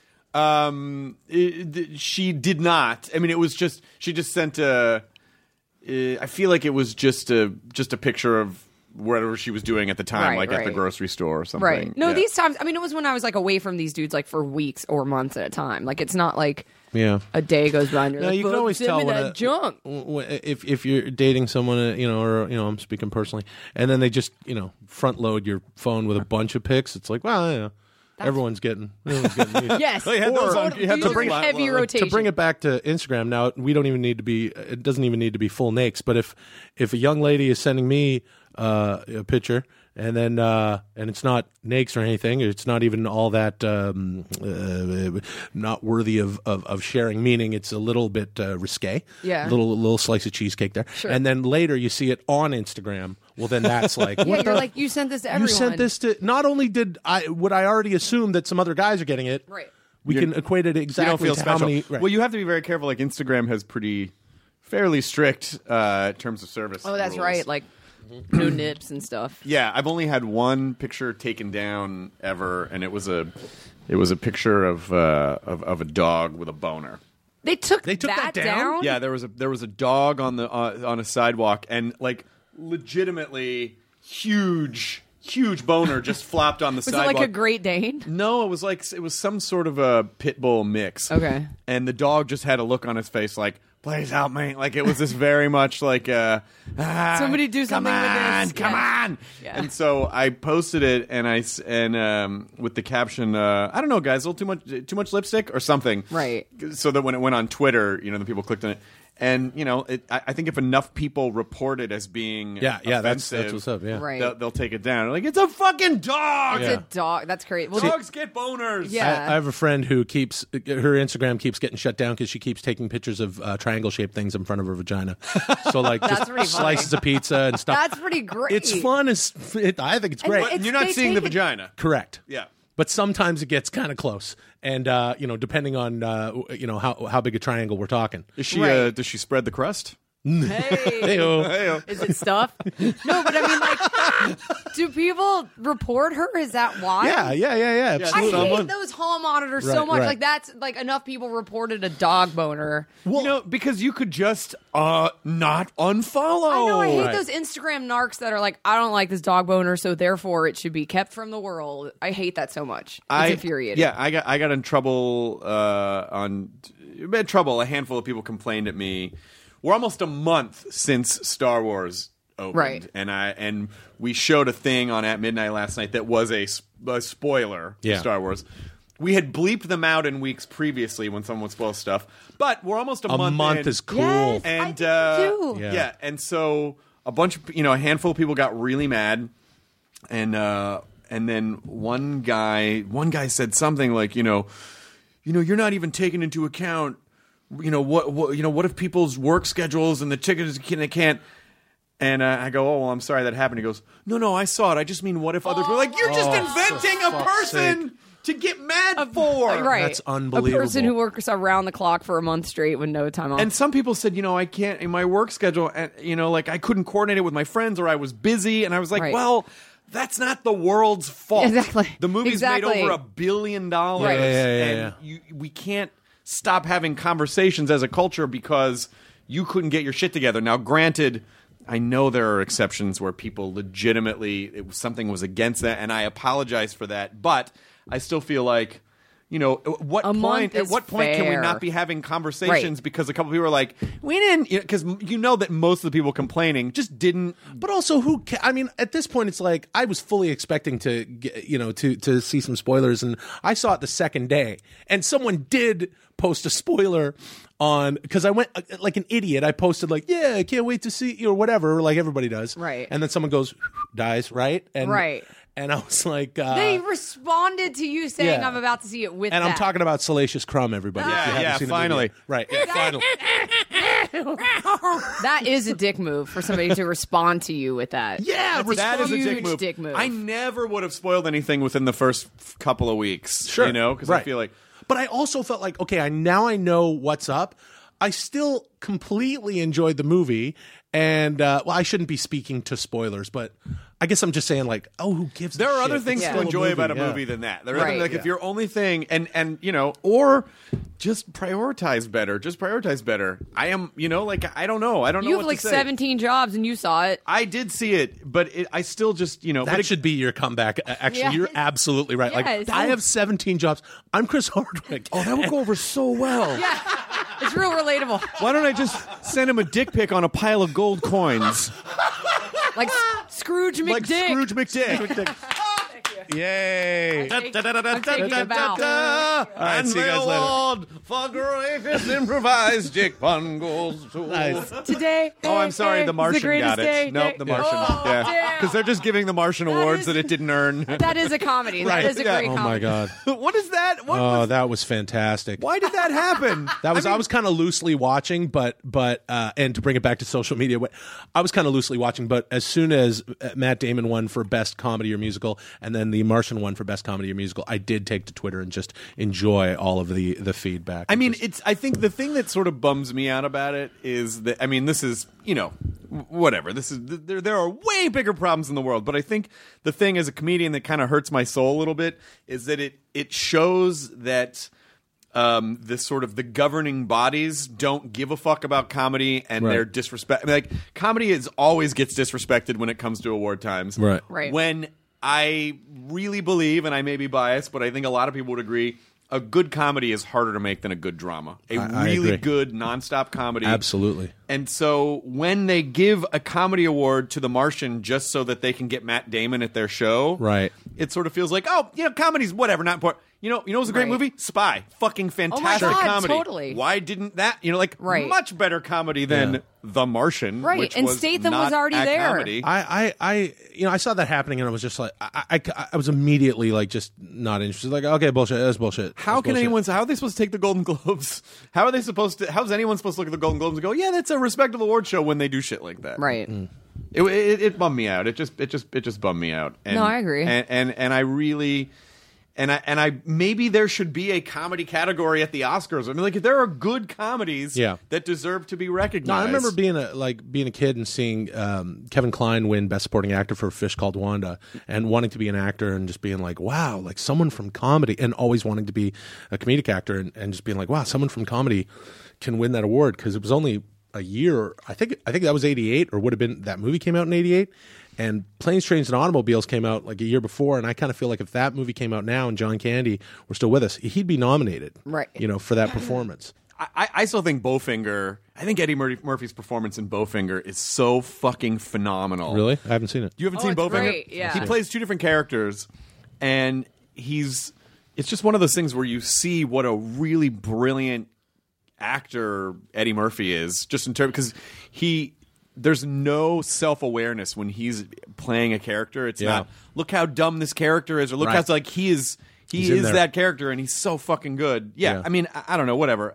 Speaker 6: She did not. I mean, it was just she just sent a. I feel like it was just a picture of whatever she was doing at the time,
Speaker 9: Right,
Speaker 6: at the
Speaker 9: right.
Speaker 6: grocery store or something.
Speaker 9: Right. No,
Speaker 6: Yeah.
Speaker 9: these times, I mean, it was when I was like away from these dudes like for weeks or months at a time. Like, it's not like a day goes by and you're
Speaker 2: No,
Speaker 9: like,
Speaker 2: you can always
Speaker 9: send
Speaker 2: tell
Speaker 9: me
Speaker 2: when
Speaker 9: that junk.
Speaker 2: if you're dating someone, or I'm speaking personally, and then they just front load your phone with a bunch of pics. It's like, well, everyone's getting
Speaker 9: Yes.
Speaker 6: Oh, you had those on-
Speaker 9: Totally.
Speaker 6: you had
Speaker 9: These
Speaker 6: those
Speaker 9: are
Speaker 6: on-
Speaker 9: heavy rotation.
Speaker 2: To bring it back to Instagram, now we don't even need to be. It doesn't even need to be full nakes. But if a young lady is sending me a picture and then and it's not nakes or anything, it's not even all that not worthy of sharing. Meaning it's a little bit risque.
Speaker 9: Yeah.
Speaker 2: little slice of cheesecake there.
Speaker 9: Sure.
Speaker 2: And then later you see it on Instagram. Well, then that's like
Speaker 9: Yeah,
Speaker 2: what
Speaker 9: you're
Speaker 2: the-
Speaker 9: like, you sent this to everyone.
Speaker 2: You sent this to. Not only would I already assume that some other guys are getting it.
Speaker 9: Right.
Speaker 2: We can equate it
Speaker 6: You
Speaker 2: exactly
Speaker 6: don't feel
Speaker 2: to
Speaker 6: special.
Speaker 2: how many. Right.
Speaker 6: Well, you have to be very careful. Like Instagram has fairly strict terms of service.
Speaker 9: Oh, that's
Speaker 6: rules.
Speaker 9: right. Like, no nips and stuff.
Speaker 6: Yeah, I've only had one picture taken down ever, and it was a picture of a dog with a boner.
Speaker 9: They took
Speaker 2: that down?
Speaker 9: down?
Speaker 6: Yeah, there was a dog on a sidewalk, and like legitimately huge boner just flopped on the
Speaker 9: Was
Speaker 6: sidewalk.
Speaker 9: it like a Great Dane?
Speaker 6: No, it was some sort of a pit bull mix.
Speaker 9: Okay.
Speaker 6: And the dog just had a look on his face like, please help me. Like it was this very much like
Speaker 9: Somebody do something with this.
Speaker 6: Come
Speaker 9: Yeah.
Speaker 6: on.
Speaker 9: Yeah.
Speaker 6: And so I posted it and with the caption, I don't know, guys, a little too much lipstick or something.
Speaker 9: Right.
Speaker 6: So that when it went on Twitter, the people clicked on it. And I think if enough people report it as being
Speaker 2: that's
Speaker 6: offensive,
Speaker 2: what's up. Yeah.
Speaker 9: Right.
Speaker 6: they'll take it down. Like it's a fucking dog.
Speaker 9: It's a dog. That's great. Well,
Speaker 6: Dogs get boners.
Speaker 9: Yeah.
Speaker 2: I have a friend who keeps her Instagram keeps getting shut down because she keeps taking pictures of triangle-shaped things in front of her vagina. So like
Speaker 9: That's
Speaker 2: just
Speaker 9: pretty funny.
Speaker 2: slices of pizza and stuff.
Speaker 9: That's pretty great.
Speaker 2: It's fun. I think it's
Speaker 9: And
Speaker 2: great.
Speaker 9: it's-
Speaker 6: You're not
Speaker 9: they
Speaker 6: seeing the
Speaker 9: take it-
Speaker 6: vagina.
Speaker 2: Correct.
Speaker 6: Yeah.
Speaker 2: But sometimes it gets kind of close, and depending on how big a triangle we're talking.
Speaker 6: Is she?
Speaker 9: Right.
Speaker 6: Does she spread the crust?
Speaker 9: Hey.
Speaker 2: Hey-o.
Speaker 9: Is it stuff? No, but I mean, like, do people report her? Is that why?
Speaker 2: Yeah.
Speaker 9: I
Speaker 2: Absolutely.
Speaker 9: hate those hall monitors so
Speaker 2: Right,
Speaker 9: much.
Speaker 2: right.
Speaker 9: Like, that's like enough people reported a dog boner.
Speaker 6: Because you could just not unfollow.
Speaker 9: I know. I hate
Speaker 2: Right.
Speaker 9: those Instagram narcs that are like, I don't like this dog boner, so therefore it should be kept from the world. I hate that so much. It's infuriating.
Speaker 6: Yeah, I got in trouble A handful of people complained at me. We're almost a month since Star Wars opened,
Speaker 9: Right.
Speaker 6: and we showed a thing on At Midnight last night that was a spoiler for
Speaker 2: Yeah.
Speaker 6: Star Wars. We had bleeped them out in weeks previously when someone would spoil stuff, but we're almost a month.
Speaker 2: A month
Speaker 6: in.
Speaker 2: is cool.
Speaker 9: Yes,
Speaker 6: And
Speaker 9: I think so too.
Speaker 6: yeah, and so a bunch of a handful of people got really mad, and then one guy said something like, you're not even taking into account, what if people's work schedules and the tickets they can't. And I go, oh, well, I'm sorry that happened. He goes, no, I saw it. I just mean, what if other people are like, you're just inventing a person to get mad for.
Speaker 9: Right.
Speaker 2: That's unbelievable.
Speaker 9: A person who works around the clock for a month straight with no time off.
Speaker 6: And some people said, I can't in my work schedule, and I couldn't coordinate it with my friends, or I was busy, and I was like,
Speaker 9: Right.
Speaker 6: well, that's not the world's fault.
Speaker 9: Exactly.
Speaker 6: The movie's made
Speaker 9: Exactly.
Speaker 6: over $1 billion,
Speaker 9: Right.
Speaker 6: and we can't stop having conversations as a culture because you couldn't get your shit together. Now, granted, I know there are exceptions where people legitimately something was against that, and I apologize for that, but I still feel like, at what point can we not be having conversations
Speaker 9: Right.
Speaker 6: because a couple people are like, we didn't, because that most of the people complaining just didn't.
Speaker 2: But also, at this point, it's like I was fully expecting to get, to see some spoilers, and I saw it the second day, and someone did post a spoiler on, because I went like an idiot. I posted like, yeah, I can't wait to see you, or whatever, like everybody does.
Speaker 9: Right.
Speaker 2: And then someone goes, dies, right? And,
Speaker 9: Right.
Speaker 2: And I was like,
Speaker 9: they responded to you saying,
Speaker 2: yeah.
Speaker 9: I'm about to see it with
Speaker 2: and
Speaker 9: that.
Speaker 2: I'm talking about Salacious Crumb, everybody. if you haven't
Speaker 6: Yeah,
Speaker 2: seen the
Speaker 6: finally.
Speaker 2: movie. Right. Yeah, finally.
Speaker 9: That is a dick move for somebody to respond to you with that.
Speaker 2: Yeah,
Speaker 9: That's
Speaker 6: That is a
Speaker 9: huge
Speaker 6: dick move.
Speaker 9: move.
Speaker 6: I never would have spoiled anything within the first couple of weeks.
Speaker 2: Sure.
Speaker 6: Because I feel like.
Speaker 2: But I also felt like, okay, now I know what's up. I still completely enjoyed the movie, and I shouldn't be speaking to spoilers, but I guess I'm just saying, like, who gives?
Speaker 6: There
Speaker 2: a
Speaker 6: are
Speaker 2: shit?
Speaker 6: other things
Speaker 2: It's
Speaker 6: to
Speaker 2: still
Speaker 6: enjoy about a
Speaker 2: yeah.
Speaker 6: movie than that. There are
Speaker 9: Right.
Speaker 6: like if your only thing, and or just prioritize better. Just prioritize better. I am, I don't know. I don't know.
Speaker 9: You
Speaker 6: what
Speaker 9: have like
Speaker 6: to say.
Speaker 9: 17 jobs and you saw it.
Speaker 6: I did see it, but I still just,
Speaker 2: That
Speaker 6: but it
Speaker 2: should be your comeback. Actually,
Speaker 9: Yes.
Speaker 2: you're absolutely right.
Speaker 9: Yes.
Speaker 2: Like, I have 17 jobs. I'm Chris Hardwick.
Speaker 6: Oh, that would go over so well.
Speaker 9: It's real relatable.
Speaker 6: Why don't I just send him a dick pic on a pile of gold coins?
Speaker 9: Like Scrooge McDick.
Speaker 6: Like Scrooge McDick.
Speaker 2: Yay.
Speaker 9: I'm taking a bow.
Speaker 2: All right, see you guys later.
Speaker 6: award for greatest improvised Dick pun goes to.
Speaker 2: Nice.
Speaker 9: Today.
Speaker 6: Oh, I'm sorry, the Martian
Speaker 9: greatest
Speaker 6: got it.
Speaker 9: day.
Speaker 6: Nope, the Martian.
Speaker 9: Oh,
Speaker 6: yeah,
Speaker 9: damn.
Speaker 6: because they're just giving the Martian awards
Speaker 9: is-
Speaker 6: that it didn't earn.
Speaker 9: That is a comedy.
Speaker 6: Right.
Speaker 9: That is a
Speaker 6: Yeah.
Speaker 9: great
Speaker 2: Oh,
Speaker 9: comedy.
Speaker 2: my God.
Speaker 6: What is that? What
Speaker 2: Oh,
Speaker 6: was,
Speaker 2: that was fantastic.
Speaker 6: why did that happen?
Speaker 2: That was I was kind of loosely watching, but and to bring it back to social media, I was kind of loosely watching. But as soon as Matt Damon won for Best Comedy or Musical, and then The Martian won for Best Comedy or Musical, I did take to Twitter and just enjoy all of the feedback.
Speaker 6: I mean, I think the thing that sort of bums me out about it is that, this is, whatever. This is there are way bigger problems in the world, but I think the thing as a comedian that kind of hurts my soul a little bit is that it shows that this sort of the governing bodies don't give a fuck about comedy, and
Speaker 2: Right.
Speaker 6: they're disrespect. Like, comedy always gets disrespected when it comes to award times.
Speaker 2: Right.
Speaker 9: Right.
Speaker 6: When I really believe, and I may be biased, but I think a lot of people would agree, a good comedy is harder to make than a good drama.
Speaker 2: I
Speaker 6: Really
Speaker 2: agree.
Speaker 6: good nonstop comedy.
Speaker 2: Absolutely.
Speaker 6: And so when they give a comedy award to The Martian just so that they can get Matt Damon at their show,
Speaker 2: Right.
Speaker 6: it sort of feels like, comedy's whatever, not important. It was a great
Speaker 9: Right.
Speaker 6: movie? Spy. Fucking fantastic
Speaker 9: God,
Speaker 6: comedy.
Speaker 9: totally.
Speaker 6: Why didn't that,
Speaker 9: Right.
Speaker 6: much better comedy than
Speaker 2: Yeah.
Speaker 6: The Martian,
Speaker 9: Right,
Speaker 6: which
Speaker 9: and
Speaker 6: was
Speaker 9: Statham
Speaker 6: not
Speaker 9: was already
Speaker 6: a
Speaker 9: there.
Speaker 6: comedy.
Speaker 2: I saw that happening, and I was just like, I was immediately like, just not interested. Like, okay, bullshit. That's bullshit.
Speaker 6: How
Speaker 2: That's
Speaker 6: can
Speaker 2: bullshit.
Speaker 6: how are they supposed to take the Golden Globes? How's anyone supposed to look at the Golden Globes and go, yeah, that's a respectable award show when they do shit like that?
Speaker 9: Right.
Speaker 6: It bummed me out. It just bummed me out. And,
Speaker 9: No, I agree.
Speaker 6: And I really, and I maybe there should be a comedy category at the Oscars. There are good comedies
Speaker 2: Yeah.
Speaker 6: that deserve to be
Speaker 2: No,
Speaker 6: recognized.
Speaker 2: I remember being a kid and seeing Kevin Kline win Best Supporting Actor for Fish Called Wanda, and wanting to be an actor and just being like, wow, like someone from comedy, and always wanting to be a comedic actor, and just being like, wow, someone from comedy can win that award, because it was only a year. I think that was 88, or would have been, that movie came out in 88. And Planes, Trains, and Automobiles came out like a year before, and I kind of feel like if that movie came out now and John Candy were still with us, he'd be nominated,
Speaker 9: Right.
Speaker 2: for that performance.
Speaker 6: I still think Bowfinger. I think Eddie Murphy's performance in Bowfinger is so fucking phenomenal.
Speaker 2: Really? I haven't seen it.
Speaker 6: You haven't
Speaker 9: Oh,
Speaker 6: seen
Speaker 9: it's
Speaker 6: Bowfinger?
Speaker 9: great, yeah.
Speaker 6: He plays two different characters, and it's just one of those things where you see what a really brilliant actor Eddie Murphy is, just in terms, because there's no self-awareness when he's playing a character. It's
Speaker 2: Yeah.
Speaker 6: not, look how dumb this character is, or look
Speaker 2: Right.
Speaker 6: how, like, he is
Speaker 2: He's in there.
Speaker 6: that character, and he's so fucking good. Yeah. I don't know, whatever.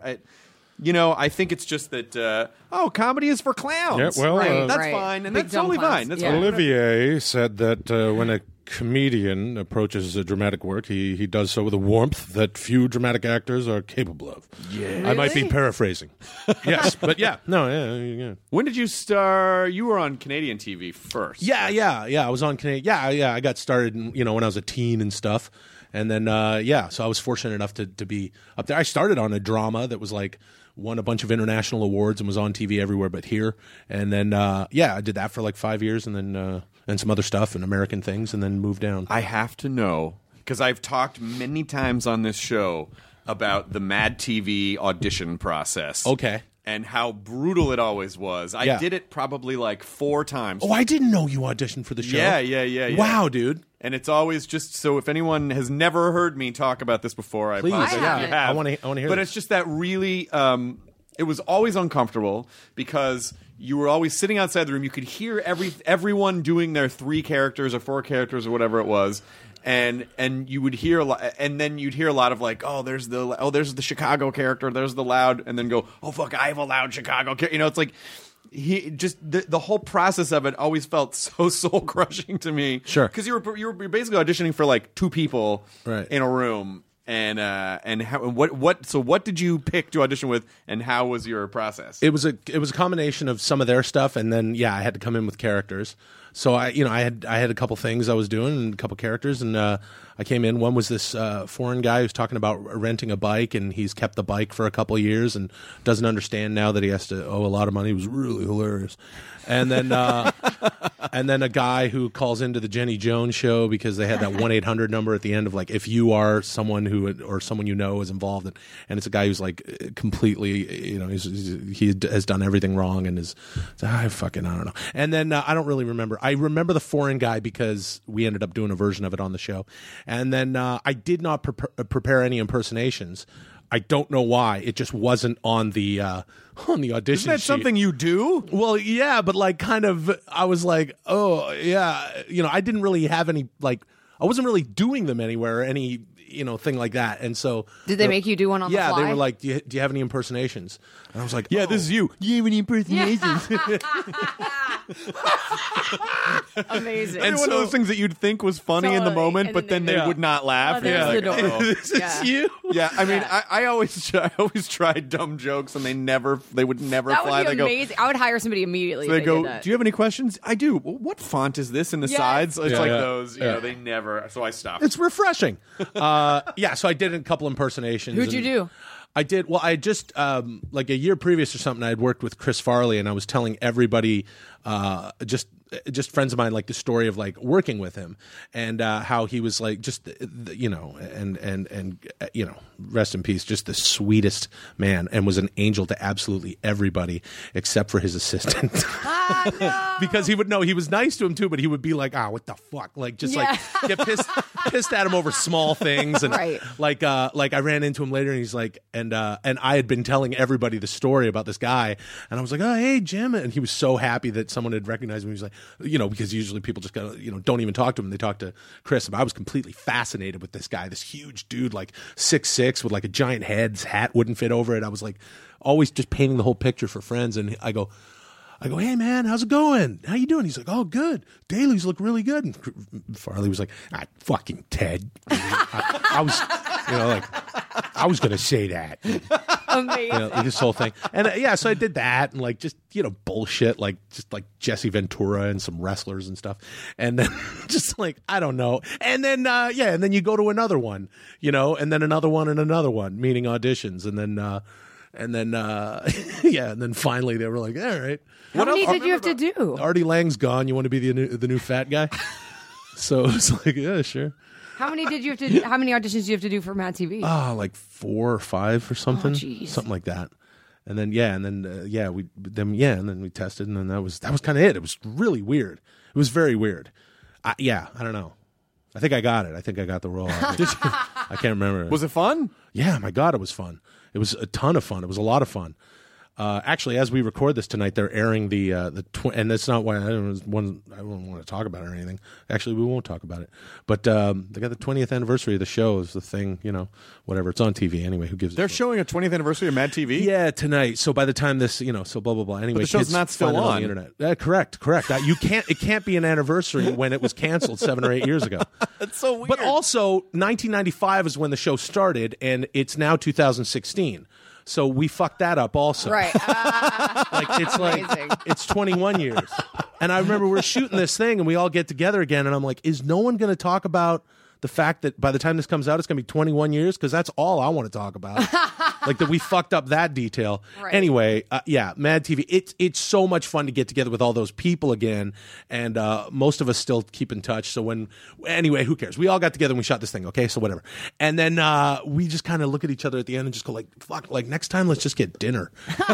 Speaker 6: I think it's just that, comedy is for clowns.
Speaker 2: Yeah, well,
Speaker 9: Right,
Speaker 6: that's
Speaker 9: right.
Speaker 6: fine, and
Speaker 9: Big
Speaker 6: that's
Speaker 9: dumb
Speaker 6: totally
Speaker 9: clowns.
Speaker 6: fine. That's
Speaker 9: Yeah.
Speaker 6: fine.
Speaker 2: Olivier said that when a comedian approaches a dramatic work, he does so with a warmth that few dramatic actors are capable of.
Speaker 6: Yeah.
Speaker 2: I might be paraphrasing. Yes, but yeah.
Speaker 6: When did you start? You were on Canadian TV first.
Speaker 2: Yeah. I was on Canadian. Yeah. I got started, when I was a teen and stuff. And then, so I was fortunate enough to be up there. I started on a drama that was like won a bunch of international awards and was on TV everywhere but here. And then, I did that for like 5 years and then and some other stuff and American things and then moved down.
Speaker 6: I have to know, because I've talked many times on this show about the Mad TV audition process.
Speaker 2: Okay.
Speaker 6: And how brutal it always was. I did it probably like 4 times.
Speaker 2: Oh, I didn't know you auditioned for the show.
Speaker 6: Yeah.
Speaker 2: Wow, dude.
Speaker 6: And it's always just, so if anyone has never heard me talk about this before, I
Speaker 2: Please.
Speaker 6: apologize.
Speaker 9: I
Speaker 6: if you have.
Speaker 2: I want to hear
Speaker 6: But
Speaker 2: this.
Speaker 6: it's just that really, it was always uncomfortable because you were always sitting outside the room. You could hear everyone doing their 3 characters or 4 characters or whatever it was. And you would hear a lot, and then you'd hear a lot of like, there's the Chicago character, there's the loud, and then go, oh fuck, I have a loud Chicago character. It's like the whole process of it always felt so soul crushing to me.
Speaker 2: Sure,
Speaker 6: because you're basically auditioning for like 2 people in a room. What did you pick to audition with, and how was your process?
Speaker 2: It was a combination of some of their stuff, and then I had to come in with characters. So I had a couple things I was doing and a couple characters, and I came in. One was this foreign guy who's talking about renting a bike, and he's kept the bike for a couple of years and doesn't understand now that he has to owe a lot of money. It was really hilarious. And then a guy who calls into the Jenny Jones show because they had that 1-800 number at the end of like, if you are someone or someone is involved, and it's a guy who's like completely, he has done everything wrong and I don't know. And then I don't really remember. I remember the foreign guy because we ended up doing a version of it on the show. And then I did not prepare any impersonations. I don't know why. It just wasn't on the audition
Speaker 6: Isn't that
Speaker 2: sheet.
Speaker 6: something you do?
Speaker 2: Well, yeah, but like kind of, I was like, oh, yeah. I didn't really have any, like, I wasn't really doing them anywhere, any, thing like that. And so.
Speaker 9: Did they make you do one on the fly?
Speaker 2: Yeah, they were like, do you have any impersonations? And I was like,
Speaker 6: this is you. Do you have any impersonations?
Speaker 9: Amazing.
Speaker 6: And one of those things that you'd think was funny in the moment, but then they would not laugh.
Speaker 9: there's the door.
Speaker 2: This is you?
Speaker 6: Yeah, I mean, I always tried dumb jokes, and they would never
Speaker 9: That
Speaker 6: fly.
Speaker 9: would be amazing. I would hire somebody immediately.
Speaker 6: So they
Speaker 9: if
Speaker 6: go,
Speaker 9: did that.
Speaker 6: do you have any questions? I do. Well, what font is this in the sides? It's like those, they never, so I stopped.
Speaker 2: It's refreshing. So I did a couple impersonations.
Speaker 9: Who'd you do?
Speaker 2: I did. Well, I just like a year previous or something, I had worked with Chris Farley, and I was telling everybody, just friends of mine, like the story of like working with him and how he was like just and rest in peace, just the sweetest man, and was an angel to absolutely everybody except for his assistant.
Speaker 9: No.
Speaker 2: Because he would know he was nice to him too, but he would be like, what the fuck, like just like get pissed at him over small things, and like I ran into him later, and he's like, and I had been telling everybody the story about this guy, and I was like, oh hey Jim, and he was so happy that someone had recognized him. He was like, because usually people just go, don't even talk to him, they talk to Chris. But I was completely fascinated with this guy, this huge dude, like 6'6" with like a giant head. His hat wouldn't fit over it. I was like always just painting the whole picture for friends, and I go, hey man, how's it going? How you doing? He's like, oh good. Dailies look really good. And Farley was like, fucking Ted. I was, I was gonna say that.
Speaker 9: Amazing.
Speaker 2: This whole thing, and so I did that, and like just bullshit, like just like Jesse Ventura and some wrestlers and stuff, and then just like I don't know, and then and then you go to another one, and then another one and another one, meaning auditions, and then. And then finally they were like, all right.
Speaker 9: How many did you have to do?
Speaker 2: Artie Lang's gone. You want to be the new fat guy? So it's like, yeah, sure.
Speaker 9: How many auditions did you have to do for Mad TV?
Speaker 2: Like 4 or 5 or something.
Speaker 9: Geez.
Speaker 2: Something like that. And then and then we tested, and then that was kind of it. It was really weird. It was very weird. I don't know. I think I got it. I think I got the role. I can't remember.
Speaker 6: Was it fun?
Speaker 2: Yeah, my God, it was fun. It was a ton of fun. It was a lot of fun. Actually, as we record this tonight, they're airing and that's not why I don't want to talk about it or anything. Actually, we won't talk about it. But they got the 20th anniversary of the show is the thing, whatever. It's on TV anyway. Who gives a
Speaker 6: They're
Speaker 2: shit?
Speaker 6: showing a 20th anniversary of Mad TV?
Speaker 2: Yeah, tonight. So by the time this, so blah, blah, blah. Anyway,
Speaker 6: But the show's
Speaker 2: kids
Speaker 6: not still
Speaker 2: find it
Speaker 6: on.
Speaker 2: the internet. Correct. It can't be an anniversary when it was canceled 7 or 8 years ago.
Speaker 6: That's so weird.
Speaker 2: But also, 1995 is when the show started, and it's now 2016. So we fucked that up also.
Speaker 9: Right.
Speaker 2: It's 21 years. And I remember we're shooting this thing and we all get together again and I'm like, is no one going to talk about the fact that by the time this comes out, it's going to be 21 years? Because that's all I want to talk about. Like that we fucked up that detail.
Speaker 9: Right.
Speaker 2: Anyway, Mad TV. It's so much fun to get together with all those people again. And most of us still keep in touch. So anyway, who cares? We all got together and we shot this thing. Okay, so whatever. And then we just kind of look at each other at the end and just go like, fuck, like next time let's just get dinner.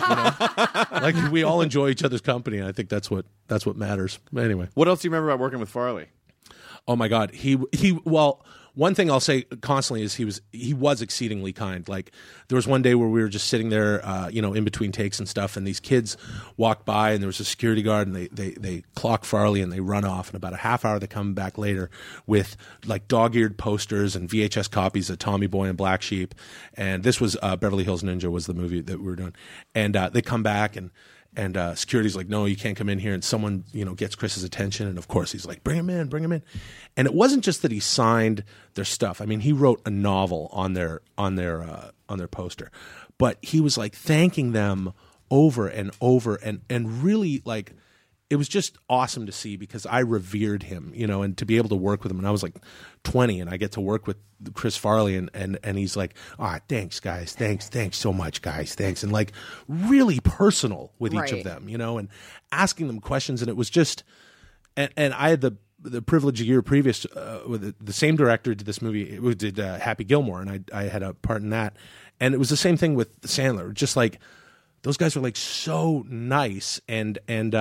Speaker 2: Like we all enjoy each other's company. And I think that's what matters. Anyway.
Speaker 6: What else do you remember about working with Farley?
Speaker 2: Oh my God. Well, one thing I'll say constantly is he was exceedingly kind. Like there was one day where we were just sitting there, in between takes and stuff, and these kids walked by, and there was a security guard, and they clock Farley and they run off. And about a half hour, they come back later with like dog-eared posters and VHS copies of Tommy Boy and Black Sheep. And this was Beverly Hills Ninja was the movie that we were doing. And they come back and security's like, no, you can't come in here. And someone, gets Chris's attention. And of course he's like, bring him in. And it wasn't just that he signed their stuff. I mean, he wrote a novel on their poster, but he was like thanking them over and over and really like, it was just awesome to see because I revered him, and to be able to work with him. And I was like 20 and I get to work with Chris Farley and he's like, thanks guys. Thanks so much guys. Thanks. And like really personal with each of them, and asking them questions. And it was just, and I had the privilege a year previous with the same director did this movie. We did Happy Gilmore and I had a part in that. And it was the same thing with Sandler. Just like those guys were like so nice. And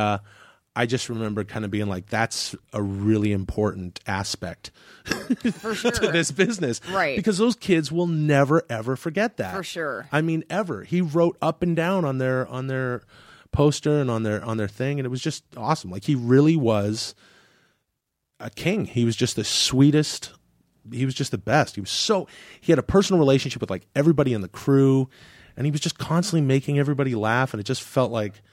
Speaker 2: I just remember kind of being like, that's a really important aspect
Speaker 9: For sure.
Speaker 2: to this business.
Speaker 9: Right.
Speaker 2: Because those kids will never, ever forget that.
Speaker 9: For sure.
Speaker 2: I mean, ever. He wrote up and down on their poster and on their thing, and it was just awesome. Like, he really was a king. He was just the sweetest. He was just the best. He had a personal relationship with like everybody in the crew, and he was just constantly making everybody laugh, and it just felt like,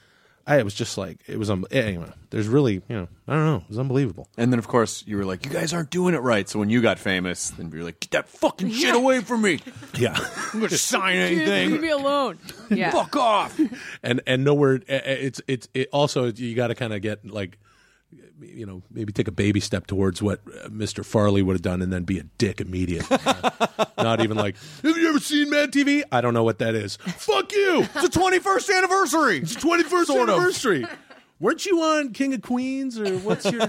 Speaker 2: anyway, there's really, I don't know, it was unbelievable.
Speaker 6: And then, of course, you were like, you guys aren't doing it right. So when you got famous, then you were like, get that fucking shit away from me.
Speaker 2: Yeah.
Speaker 6: I'm going to sign anything.
Speaker 9: Leave me alone. Yeah.
Speaker 6: Fuck off.
Speaker 2: And nowhere, it also, you got to kind of get like, maybe take a baby step towards what Mr. Farley would have done and then be a dick immediately. Not even like, have you ever seen Mad TV? I don't know what that is. Fuck you.
Speaker 6: It's the 21st anniversary.
Speaker 2: It's the 21st anniversary. Weren't you on King of Queens or what's your...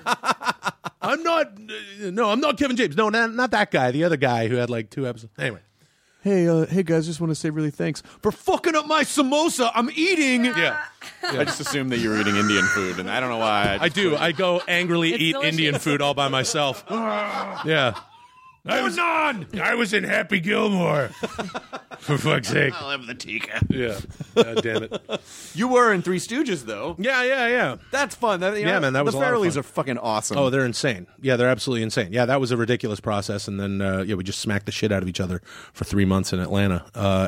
Speaker 2: I'm not Kevin James. No, not that guy. The other guy who had like 2 episodes. Anyway.
Speaker 6: Hey guys, just want to say really thanks for fucking up my samosa. I'm eating.
Speaker 2: Yeah.
Speaker 6: I just assumed that you were eating Indian food, and I don't know why.
Speaker 2: I do. I go angrily eat
Speaker 9: delicious.
Speaker 2: Indian food all by myself. Yeah. I was in Happy Gilmore. For fuck's sake.
Speaker 6: I'll have the tikka.
Speaker 2: Yeah. God damn it.
Speaker 6: You were in Three Stooges, though.
Speaker 2: Yeah.
Speaker 6: That's fun.
Speaker 2: Yeah, man, that was a
Speaker 6: the
Speaker 2: lot of
Speaker 6: Farrellys
Speaker 2: fun.
Speaker 6: are fucking awesome.
Speaker 2: Oh, they're insane. Yeah, they're absolutely insane. Yeah, that was a ridiculous process. And then, we just smacked the shit out of each other for 3 months in Atlanta.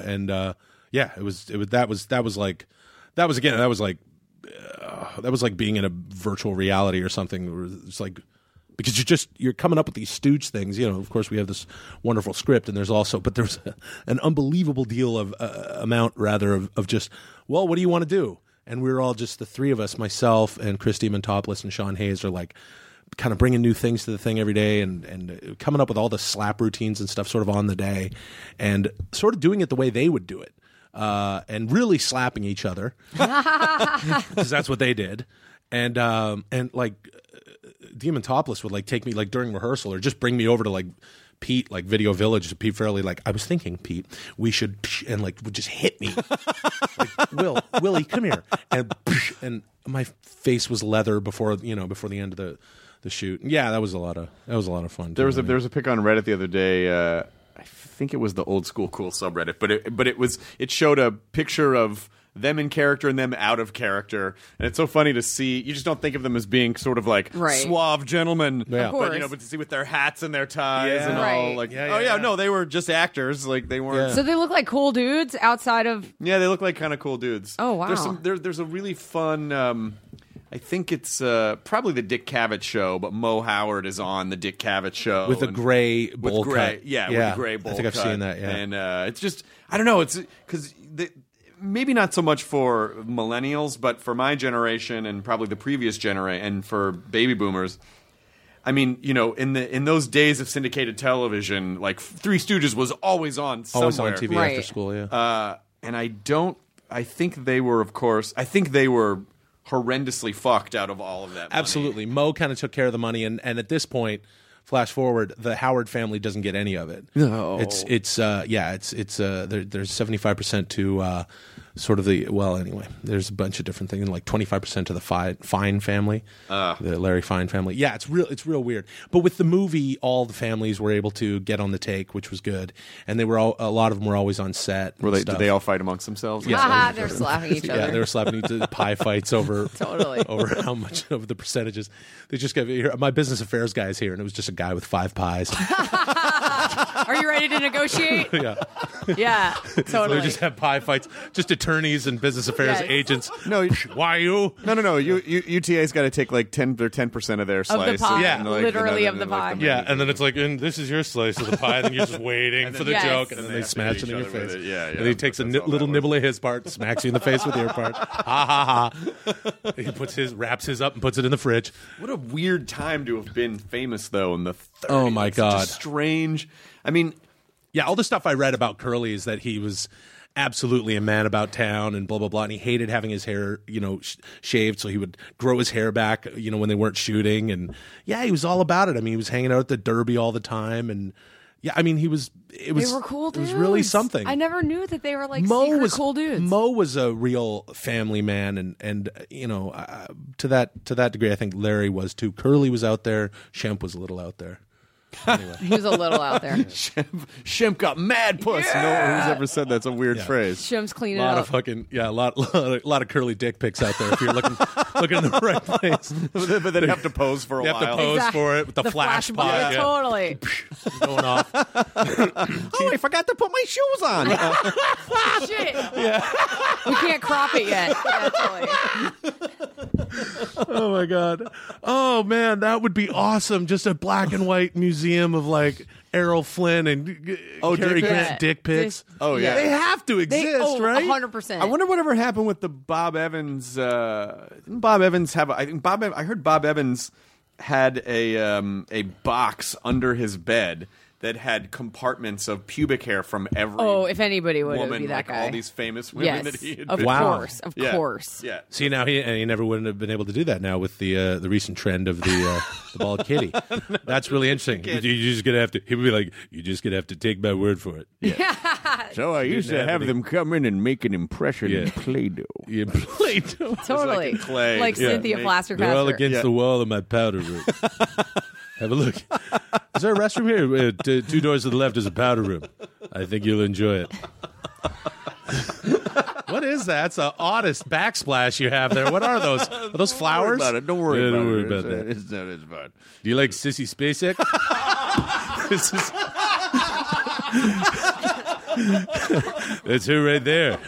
Speaker 2: That was like being in a virtual reality or something. It's like, because you're coming up with these stooge things. Of course we have this wonderful script, and there's an unbelievable deal of amount of just, well, what do you want to do? And we're all just the three of us, myself and Chris Demontopoulos and Sean Hayes, are like kind of bringing new things to the thing every day and coming up with all the slap routines and stuff sort of on the day and sort of doing it the way they would do it. And really slapping each other because that's what they did. And like Demontopoulos would like take me like during rehearsal or just bring me over to like Pete, like Video Village, to Pete Farrelly. Like, I was thinking, Pete, we should, and like would just hit me. Like, Willie, come here. And my face was leather before the end of the shoot. Yeah, that was a lot of fun.
Speaker 6: There was a pic on Reddit the other day. I think it was the Old School Cool subreddit, but it showed a picture of them in character and them out of character. And it's so funny to see. You just don't think of them as being sort of like suave gentlemen.
Speaker 9: Of course.
Speaker 6: But to see with their hats and their ties and all. Like, no, they were just actors. Like, they weren't.
Speaker 9: So they look like cool dudes outside of.
Speaker 6: Yeah, they look like kind of cool dudes.
Speaker 9: Oh, wow.
Speaker 6: There's a really fun. I think it's probably the Dick Cavett show, but Mo Howard is on the Dick Cavett show
Speaker 2: with a gray bowl cut.
Speaker 6: Yeah, with a gray bowl cut.
Speaker 2: I think I've seen that. Yeah,
Speaker 6: and it's just I don't know. It's because maybe not so much for millennials, but for my generation and probably the previous generation, and for baby boomers. I mean, in those days of syndicated television, like Three Stooges was always on somewhere.
Speaker 2: Always on TV after school. Yeah,
Speaker 6: and I think they were, of course. I think they were horrendously fucked out of all of that money.
Speaker 2: Absolutely. Mo kind of took care of the money, and at this point, flash forward, the Howard family doesn't get any of it.
Speaker 6: No.
Speaker 2: There's 75% to sort of there's a bunch of different things, like 25% to the Fine family, the Larry Fine family. Yeah, it's real weird. But with the movie, all the families were able to get on the take, which was good, and a lot of them were always on set.
Speaker 6: Did they all fight amongst themselves?
Speaker 9: Yeah, they're slapping each other.
Speaker 2: Yeah, they were slapping each other. Pie fights over over how much of the percentages. They just got my business affairs guy is here, and it was just a guy with 5 pies.
Speaker 9: Are you ready to negotiate? Yeah, totally.
Speaker 2: They just have pie fights. Just attorneys and business affairs agents.
Speaker 6: No,
Speaker 2: why you?
Speaker 6: No. UTA's got to take like 10% of their slice.
Speaker 9: Of the pie.
Speaker 2: Yeah,
Speaker 9: literally of the pie.
Speaker 2: Yeah, and then it's like, and this is your slice of the pie, and you're just waiting for the joke, and then they smash it in your face. And he takes a little nibble of his part, smacks you in the face with your part. Ha ha ha. He wraps his up and puts it in the fridge.
Speaker 6: What a weird time to have been famous though in the 30s.
Speaker 2: Oh my God,
Speaker 6: strange. I mean,
Speaker 2: yeah, all the stuff I read about Curly is that he was absolutely a man about town and blah blah blah, and he hated having his hair shaved, so he would grow his hair back when they weren't shooting, and he was all about it. I mean, he was hanging out at the Derby all the time, and I mean, they were
Speaker 9: cool dudes.
Speaker 2: It was really something.
Speaker 9: I never knew that they were like secret cool dudes.
Speaker 2: Mo was a real family man, and to that degree, I think Larry was too. Curly was out there. Shemp was a little out there. Anyway.
Speaker 9: He was a little out there.
Speaker 6: Shemp got mad puss. Yeah. No one who's ever said that's a weird phrase.
Speaker 9: Shemp's cleaning
Speaker 2: up. A lot of curly dick pics out there if you're looking in the right place.
Speaker 6: But then you have to pose for a while.
Speaker 2: You have to pose for it with the flash pod.
Speaker 9: Yeah. Totally.
Speaker 2: Going off.
Speaker 6: Oh, I forgot to put my shoes on.
Speaker 9: Shit. Yeah. We can't crop it yet.
Speaker 2: Oh my God. Oh man, that would be awesome. Just a black and white museum of like Errol Flynn and Cary Grant dick pics. They have to exist, right?
Speaker 9: 100%.
Speaker 6: I wonder whatever happened with the Bob Evans. Didn't Bob Evans have? I heard Bob Evans had a box under his bed that had compartments of pubic hair from every.
Speaker 9: Oh, if anybody would, it would be that guy.
Speaker 6: All these famous women that he had.
Speaker 9: Of course.
Speaker 6: Yeah.
Speaker 2: See, now he never wouldn't have been able to do that now with the recent trend of the bald kitty. That's really interesting. You just gonna have to. He would be like, "You just gonna have to take my word for it."
Speaker 6: Yeah. So I used to have them come in and make an impression in Play-Doh.
Speaker 2: Yeah, Play-Doh.
Speaker 9: Totally.
Speaker 6: Like clay.
Speaker 9: Like Cynthia Plaster-Caster.
Speaker 2: They're all against the wall of my powder room. Have a look. Is there a restroom here? 2 doors to the left is a powder room. I think you'll enjoy it. What is that? It's the oddest backsplash you have there. What are those? Are those flowers?
Speaker 6: Don't worry about it.
Speaker 2: that.
Speaker 6: It's not as bad.
Speaker 2: Do you like Sissy Spacek? This is... That's her right there.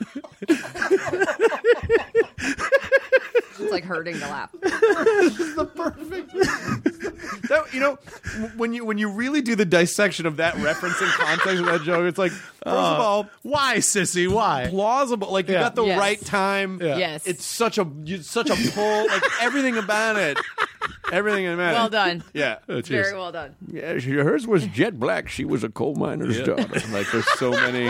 Speaker 9: It's like hurting to laugh.
Speaker 6: This is the perfect. When you really do the dissection of that reference in context of that joke, it's like, first of all,
Speaker 2: why, sissy? Why?
Speaker 6: Plausible. Like, you got the right time.
Speaker 2: Yeah.
Speaker 9: Yes.
Speaker 6: It's such a pull. Like, everything about it. Everything about it.
Speaker 9: Well done.
Speaker 6: Yeah.
Speaker 9: Very well done.
Speaker 6: Yeah, hers was jet black. She was a coal miner's daughter. Like, there's so many.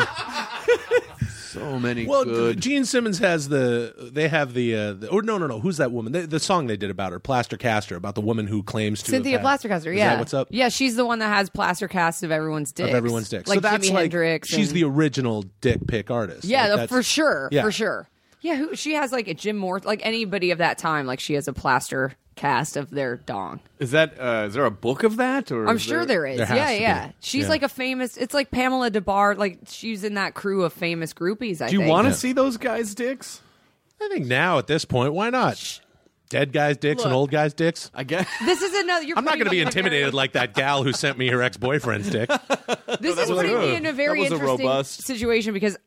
Speaker 2: Well,
Speaker 6: good.
Speaker 2: Gene Simmons has no. Who's that woman? The song they did about her, Plaster Caster, about the woman who claims to
Speaker 9: Cynthia Plaster Caster.
Speaker 2: Is
Speaker 9: Yeah,
Speaker 2: that what's up?
Speaker 9: Yeah, she's the one that has plaster casts of everyone's dicks.
Speaker 2: Like
Speaker 9: so that's
Speaker 2: Jimi
Speaker 9: Hendrix.
Speaker 2: She's the original dick pic artist.
Speaker 9: Yeah,
Speaker 2: like
Speaker 9: for sure.
Speaker 2: Yeah.
Speaker 9: For sure. Yeah, she has like a Jim Moore, like anybody of that time. Like she has a plaster cast of their dong.
Speaker 6: Is there a book of that? Or
Speaker 9: I'm sure there is.
Speaker 2: There has to be.
Speaker 9: She's like a famous. It's like Pamela DeBar. Like she's in that crew of famous groupies. I
Speaker 6: Do you
Speaker 9: think.
Speaker 6: want to see those guys' dicks?
Speaker 2: I think now at this point, why not? Dead guys' dicks and old guys' dicks.
Speaker 6: I guess
Speaker 9: This is another.
Speaker 2: I'm not going to be intimidated like that gal who sent me her ex-boyfriend's dick.
Speaker 9: This is putting me in a very
Speaker 6: That was a
Speaker 9: interesting
Speaker 6: robust-
Speaker 9: situation because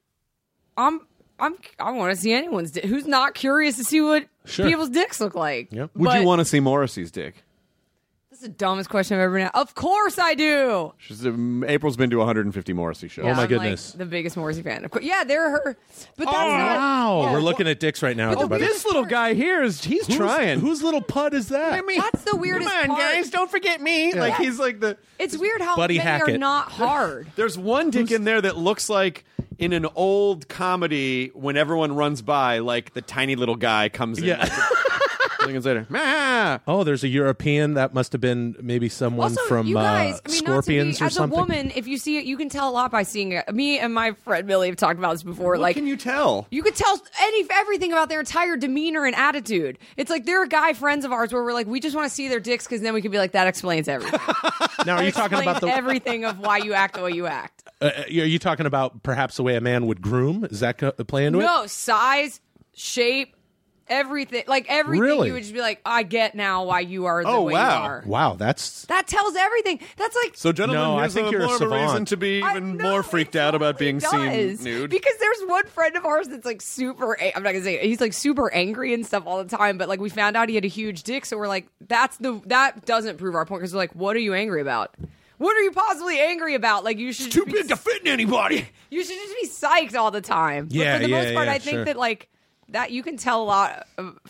Speaker 9: I want to see anyone's dick. Who's not curious to see what people's dicks look like?
Speaker 2: Yep.
Speaker 6: Would you want to see Morrissey's dick?
Speaker 9: This is the dumbest question I've ever been asked. Of course I do.
Speaker 6: April's been to 150 Morrissey shows.
Speaker 9: Yeah,
Speaker 2: my
Speaker 9: I'm,
Speaker 2: goodness.
Speaker 9: like, the biggest Morrissey fan. Of course, yeah, they're her. But that's not.
Speaker 2: Wow,
Speaker 9: yeah.
Speaker 2: we're looking at dicks right now,
Speaker 9: But the
Speaker 2: everybody.
Speaker 6: This little guy here he's trying.
Speaker 2: Whose little pud is that?
Speaker 9: That's the weirdest
Speaker 6: Come on,
Speaker 9: part.
Speaker 6: guys, don't forget me. Like he's like the.
Speaker 9: It's weird how
Speaker 2: Buddy
Speaker 9: many are
Speaker 2: Hackett.
Speaker 9: not hard.
Speaker 6: There's one dick in there that looks like in an old comedy when everyone runs by, like the tiny little guy comes in.
Speaker 2: Yeah.
Speaker 6: Seconds later, "Ah!"
Speaker 2: Oh, there's a European. That must have been maybe someone
Speaker 9: Also,
Speaker 2: from
Speaker 9: you guys,
Speaker 2: Scorpions
Speaker 9: not to be,
Speaker 2: or
Speaker 9: as
Speaker 2: something.
Speaker 9: a woman, if you see it, you can tell a lot by seeing it. Me and my friend Millie have talked about this before.
Speaker 6: What
Speaker 9: like,
Speaker 6: can you tell?
Speaker 9: You could tell everything about their entire demeanor and attitude. It's like there are guy friends of ours where we're like, we just want to see their dicks because then we can be like, that explains everything.
Speaker 2: Now, are you talking about the?
Speaker 9: everything of why you act the way you act?
Speaker 2: Are you talking about perhaps the way a man would groom? Is that play into it?
Speaker 9: No, size, shape, everything. Like everything,
Speaker 2: Really?
Speaker 9: you would just be like, I get now why you are the way
Speaker 6: wow.
Speaker 9: you are.
Speaker 2: Wow, that's
Speaker 9: That tells everything. That's like
Speaker 6: So, gentlemen,
Speaker 2: No, I
Speaker 6: here's
Speaker 2: think you're a
Speaker 6: more of a
Speaker 2: savant.
Speaker 6: reason to be
Speaker 9: I
Speaker 6: even
Speaker 9: know,
Speaker 6: more freaked
Speaker 9: it
Speaker 6: out about being
Speaker 9: totally
Speaker 6: seen
Speaker 9: does.
Speaker 6: nude.
Speaker 9: Because there's one friend of ours that's like super. I'm not gonna say it. He's like super angry and stuff all the time. But like we found out he had a huge dick, so we're like, that doesn't prove our point. Because we're like, what are you angry about? What are you possibly angry about? Like you should
Speaker 6: Too big to fit in anybody.
Speaker 9: You should just be psyched all the time.
Speaker 2: Yeah,
Speaker 9: but for the
Speaker 2: yeah,
Speaker 9: most part,
Speaker 2: yeah,
Speaker 9: I think
Speaker 2: sure.
Speaker 9: that like that you can tell a lot.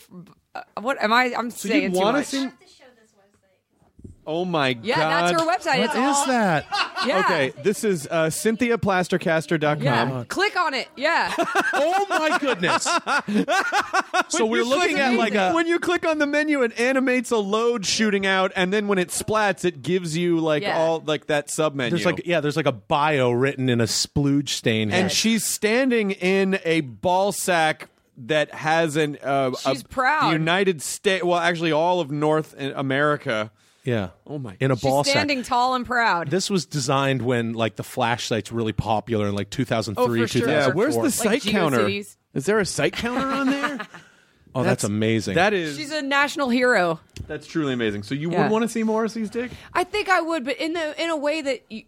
Speaker 9: What am I? I'm
Speaker 6: So
Speaker 9: saying
Speaker 6: you
Speaker 9: too
Speaker 6: want to
Speaker 9: much.
Speaker 6: see? Oh my god!
Speaker 9: Yeah, that's her website.
Speaker 2: What
Speaker 9: It's
Speaker 2: is
Speaker 9: all-
Speaker 2: that?
Speaker 9: Yeah.
Speaker 6: Okay, this is CynthiaPlastercaster.com.
Speaker 9: Yeah, click on it. Yeah.
Speaker 2: Oh my goodness! So we're looking at like a.
Speaker 6: when you click on the menu, it animates a load shooting out, and then when it splats, it gives you like
Speaker 9: Yeah.
Speaker 6: all like that sub menu.
Speaker 2: There's like a bio written in a splooge stain.
Speaker 6: and
Speaker 2: here.
Speaker 6: she's standing in a ball sack that has
Speaker 9: She's proud.
Speaker 6: the United States. Well, actually, all of North America.
Speaker 2: yeah.
Speaker 6: Oh my!
Speaker 2: In a
Speaker 9: She's
Speaker 2: ball
Speaker 9: standing
Speaker 2: sack.
Speaker 9: tall and proud.
Speaker 2: This was designed when like the flash site's really popular in like 2003,
Speaker 9: Oh, for sure.
Speaker 2: 2004.
Speaker 6: Yeah, where's the
Speaker 9: Like
Speaker 6: site counter?
Speaker 9: GeoCities.
Speaker 6: Is there a site counter on there?
Speaker 2: Oh, that's amazing.
Speaker 6: That is.
Speaker 9: She's a national hero.
Speaker 6: That's truly amazing. So you
Speaker 9: Yeah.
Speaker 6: would want to see Morrissey's dick?
Speaker 9: I think I would, but in a way that you.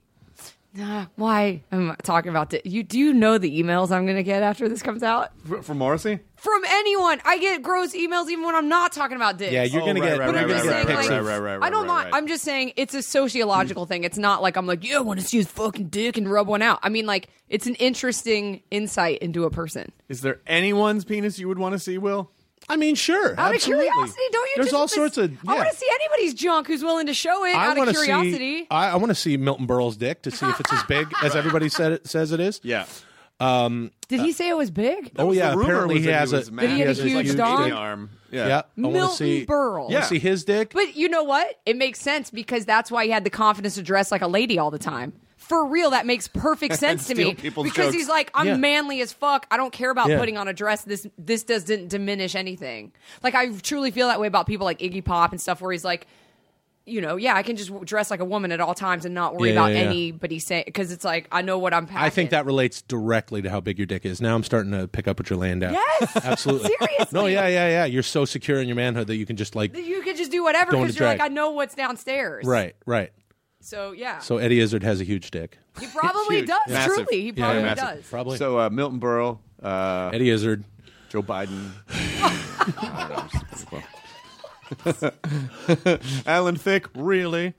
Speaker 9: Why am I talking about this? Do you know the emails I'm going to get after this comes out?
Speaker 6: From Morrissey?
Speaker 9: From anyone. I get gross emails even when I'm not talking about dicks.
Speaker 2: Yeah, you're gonna get.
Speaker 9: But I'm just saying, like,
Speaker 6: right.
Speaker 9: I don't mind. I'm just saying it's a sociological thing. It's not like I'm like, yeah, I want to see his fucking dick and rub one out. I mean, like, it's an interesting insight into a person.
Speaker 6: Is there anyone's penis you would want to see, Will?
Speaker 2: I mean, sure.
Speaker 9: Out
Speaker 2: absolutely.
Speaker 9: of curiosity, don't you?
Speaker 2: There's
Speaker 9: just
Speaker 2: all sorts of.
Speaker 9: I want to see anybody's junk who's willing to show it out of
Speaker 2: wanna
Speaker 9: curiosity.
Speaker 2: See, I want to see Milton Berle's dick to see if it's as big as everybody says it is.
Speaker 6: Yeah.
Speaker 9: Did he say it was big?
Speaker 2: Oh yeah,
Speaker 6: The rumor
Speaker 2: apparently
Speaker 6: was
Speaker 2: he
Speaker 6: that
Speaker 2: has
Speaker 6: was
Speaker 2: a.
Speaker 6: massive.
Speaker 9: Did he have a
Speaker 2: has
Speaker 9: huge
Speaker 6: like
Speaker 9: dong?
Speaker 6: big arm.
Speaker 2: Yeah,
Speaker 6: Yeah.
Speaker 2: I want
Speaker 9: Milton
Speaker 2: to see.
Speaker 9: Berle.
Speaker 2: I wanna see his dick.
Speaker 9: But you know what? It makes sense because that's why he had the confidence to dress like a lady all the time. For real, that makes perfect sense to
Speaker 6: steal
Speaker 9: me.
Speaker 6: people's
Speaker 9: Because
Speaker 6: jokes.
Speaker 9: he's like, I'm
Speaker 2: Yeah.
Speaker 9: manly as fuck. I don't care about
Speaker 2: Yeah.
Speaker 9: putting on a dress. This doesn't diminish anything. Like I truly feel that way about people like Iggy Pop and stuff where he's like, you know, yeah, I can just dress like a woman at all times and not worry
Speaker 2: Yeah,
Speaker 9: about
Speaker 2: yeah, yeah.
Speaker 9: anybody saying, because it's like, I know what I'm packing.
Speaker 2: I think that relates directly to how big your dick is. Now I'm starting to pick up what you're laying down.
Speaker 9: Yes.
Speaker 2: Absolutely.
Speaker 9: Seriously.
Speaker 2: No, yeah. You're so secure in your manhood that you can just like.
Speaker 9: You could just do whatever
Speaker 2: Going
Speaker 9: because
Speaker 2: to
Speaker 9: you're like,
Speaker 2: drag.
Speaker 9: I know what's downstairs.
Speaker 2: Right.
Speaker 9: So, yeah.
Speaker 2: So Eddie Izzard has a huge dick.
Speaker 9: He probably
Speaker 6: Huge.
Speaker 9: does.
Speaker 6: Massive.
Speaker 9: Truly, he probably
Speaker 2: yeah.
Speaker 9: does.
Speaker 2: Probably.
Speaker 6: So Milton Berle,
Speaker 2: Eddie Izzard.
Speaker 6: Joe Biden, Alan Thicke, really?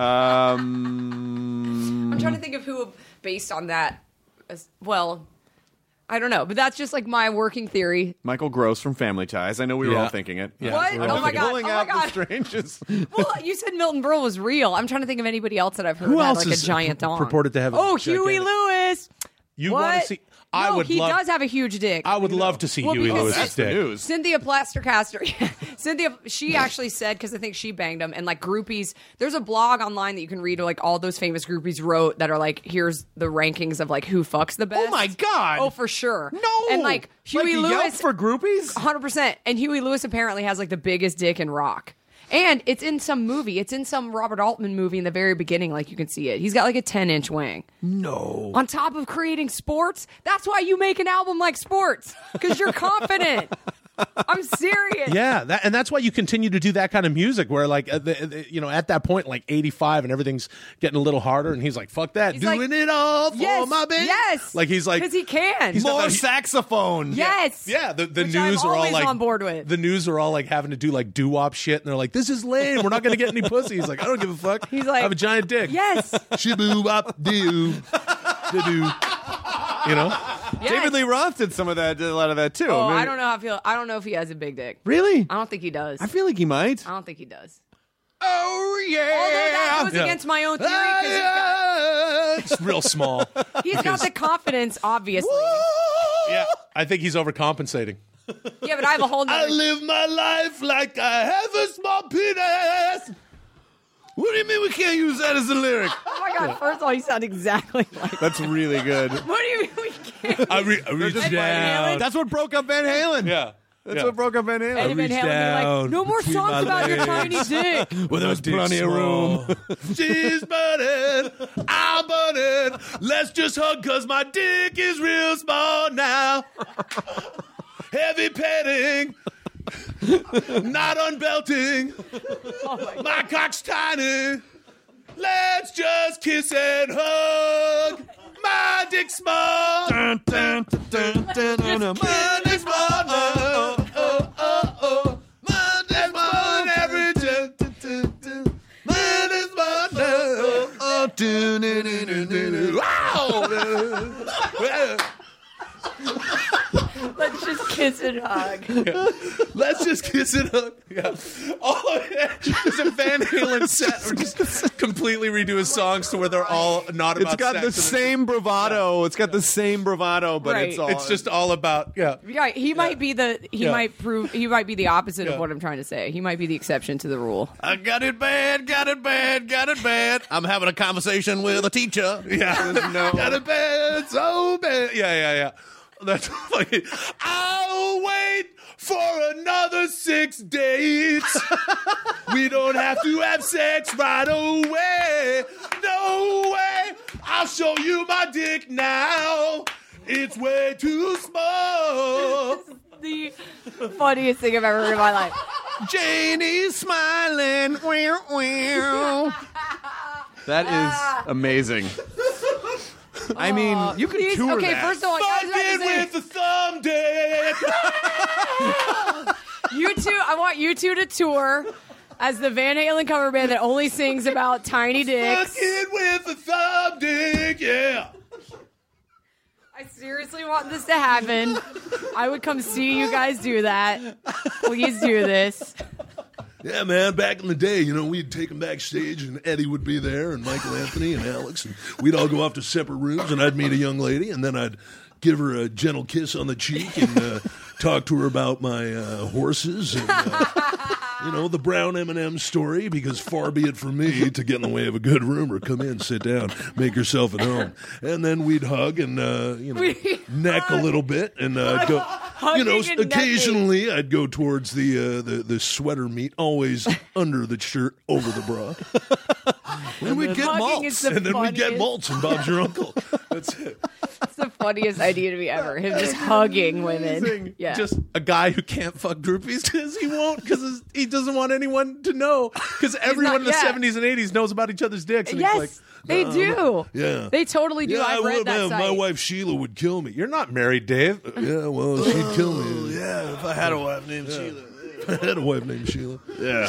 Speaker 9: I'm trying to think of who, based on that, well, I don't know, but that's just like my working theory.
Speaker 6: Michael Gross from Family Ties. I know we were
Speaker 2: Yeah.
Speaker 6: all thinking it.
Speaker 2: Yeah.
Speaker 9: What?
Speaker 2: we're
Speaker 9: Oh
Speaker 2: all
Speaker 9: my
Speaker 2: thinking-
Speaker 9: God.
Speaker 6: Pulling
Speaker 9: Oh my
Speaker 6: out
Speaker 9: God.
Speaker 6: the strangest.
Speaker 9: Well, you said Milton Berle was real. I'm trying to think of anybody else that I've heard
Speaker 2: Who
Speaker 9: that had
Speaker 2: else
Speaker 9: like
Speaker 2: is
Speaker 9: a giant dong.
Speaker 2: purported to have a
Speaker 9: Oh, Huey
Speaker 2: gigantic-
Speaker 9: Lewis.
Speaker 2: You
Speaker 9: What?
Speaker 2: want to see?
Speaker 9: He does have a huge dick.
Speaker 2: I would love to see Huey Lewis's dick.
Speaker 9: Cynthia Plastercaster, she actually said, because I think she banged him, and like groupies, there's a blog online that you can read like all those famous groupies wrote that are like, here's the rankings of like who fucks the best.
Speaker 6: Oh my God.
Speaker 9: Oh, for sure.
Speaker 6: No.
Speaker 9: And like Huey Lewis
Speaker 6: for groupies?
Speaker 9: 100%. And Huey Lewis apparently has like the biggest dick in rock. And it's in some movie. It's in some Robert Altman movie in the very beginning. Like, you can see it. He's got like a 10-inch wang.
Speaker 6: No.
Speaker 9: On top of creating sports. That's why you make an album like Sports. Because you're confident. I'm serious.
Speaker 2: Yeah, and that's why you continue to do that kind of music where, like, at that point, like 85 and everything's getting a little harder, and he's like, fuck that.
Speaker 9: He's
Speaker 2: doing
Speaker 9: like,
Speaker 2: it all for my baby.
Speaker 9: Yes.
Speaker 2: Like, he's like...
Speaker 9: Because he can.
Speaker 6: More saxophone.
Speaker 9: Yes.
Speaker 2: Yeah, the
Speaker 9: Which
Speaker 2: news
Speaker 9: I'm
Speaker 2: are all
Speaker 9: always
Speaker 2: like...
Speaker 9: on board with.
Speaker 2: The news are all like having to do like doo-wop shit, and they're like, this is lame. We're not going to get any pussy. He's like, I don't give a fuck.
Speaker 9: He's like...
Speaker 2: I have a giant dick.
Speaker 9: Yes.
Speaker 2: Shiboo-bop-doo. Do-do. You know?
Speaker 9: Yes.
Speaker 6: David Lee Roth did a lot of that too.
Speaker 9: Oh, I don't know I don't know if he has a big dick.
Speaker 6: Really?
Speaker 9: I don't think he does.
Speaker 6: I feel like he might.
Speaker 9: I don't think he does.
Speaker 6: Oh yeah.
Speaker 9: Although that goes against my own theory because
Speaker 2: It's real small.
Speaker 9: he's got the confidence, obviously.
Speaker 2: Yeah, I think he's overcompensating.
Speaker 9: Yeah, but I have a whole nother...
Speaker 2: I live my life like I have a small penis. What do you mean we can't use that as a lyric?
Speaker 9: Oh my God, first of all, you sound exactly like
Speaker 6: That's really good.
Speaker 9: What do you mean we can't?
Speaker 2: I reach down.
Speaker 6: That's what broke up Van Halen.
Speaker 2: Yeah.
Speaker 6: That's what broke up Van Halen.
Speaker 9: Eddie Van
Speaker 2: reach
Speaker 9: Halen be
Speaker 2: down
Speaker 9: like, no more
Speaker 2: between
Speaker 9: songs
Speaker 2: my
Speaker 9: about your tiny
Speaker 2: legs.
Speaker 9: dick.
Speaker 2: Well, there's plenty of room. She's burning, I'm burning. Let's just hug cause my dick is real small now. Heavy petting, not unbelting.
Speaker 9: Oh
Speaker 2: my cock's tiny. Let's just kiss and hug. My dick's small. Dun, dun, dun, dun, dun, dun, dun. My dick's small. Oh, oh, oh, oh. My dick's small. Every dun, dun, dun, dun. My dick's small. Oh, oh, dun, dun, dun, dun, dun. Wow.
Speaker 9: Let's just kiss and hug.
Speaker 2: Yeah. Let's just kiss and hug. Yeah. All of it. Just a Van Halen set or just completely redo his songs to where they're all not about
Speaker 6: It's got
Speaker 2: sex
Speaker 6: the same bravado.
Speaker 2: Yeah.
Speaker 6: It's got the same bravado, but
Speaker 9: Right.
Speaker 6: it's
Speaker 2: just all about
Speaker 9: Yeah, he might be he
Speaker 2: Yeah.
Speaker 9: might be the opposite
Speaker 2: Yeah.
Speaker 9: of what I'm trying to say. He might be the exception to the rule.
Speaker 2: I got it bad, got it bad, got it bad. I'm having a conversation with a teacher. Yeah. Got it bad, so bad. Yeah. That's funny. I'll wait for another 6 dates. We don't have to have sex right away. No way. I'll show you my dick now. It's way too small.
Speaker 9: The funniest thing I've ever heard in my life.
Speaker 2: Janie's smiling.
Speaker 6: That is amazing. I mean, you could tour
Speaker 9: okay,
Speaker 6: that.
Speaker 9: first of all,
Speaker 2: Fucking with the thumb dick.
Speaker 9: You two, I want you two to tour as the Van Halen cover band that only sings about tiny dicks.
Speaker 2: Fucking with the thumb dick, yeah.
Speaker 9: I seriously want this to happen. I would come see you guys do that. Please do this.
Speaker 2: Yeah, man, back in the day, we'd take them backstage, and Eddie would be there, and Michael Anthony and Alex, and we'd all go off to separate rooms, and I'd meet a young lady, and then I'd give her a gentle kiss on the cheek and talk to her about my horses and, the brown M&M story, because far be it from me to get in the way of a good rumor. Come in, sit down, make yourself at home. And then we'd hug and, neck a little bit and go... occasionally I'd go towards the sweater meat, always under the shirt, over the bra. And we'd get malts. And then we'd get malts, and Bob's your uncle. That's it.
Speaker 9: It's the funniest idea to me ever. Him just hugging women. Yeah.
Speaker 2: Just a guy who can't fuck groupies because he won't, because he doesn't want anyone to know. Because everyone in the 70s and 80s knows about each other's dicks. And
Speaker 9: yes,
Speaker 2: he's like,
Speaker 9: they do.
Speaker 2: Yeah.
Speaker 9: They totally do.
Speaker 2: Yeah,
Speaker 9: I've read that site.
Speaker 2: My wife Sheila would kill me. You're not married, Dave. Yeah, well, she'd kill me. Yeah, if I had a wife named Sheila. If I had a wife named Sheila. Yeah.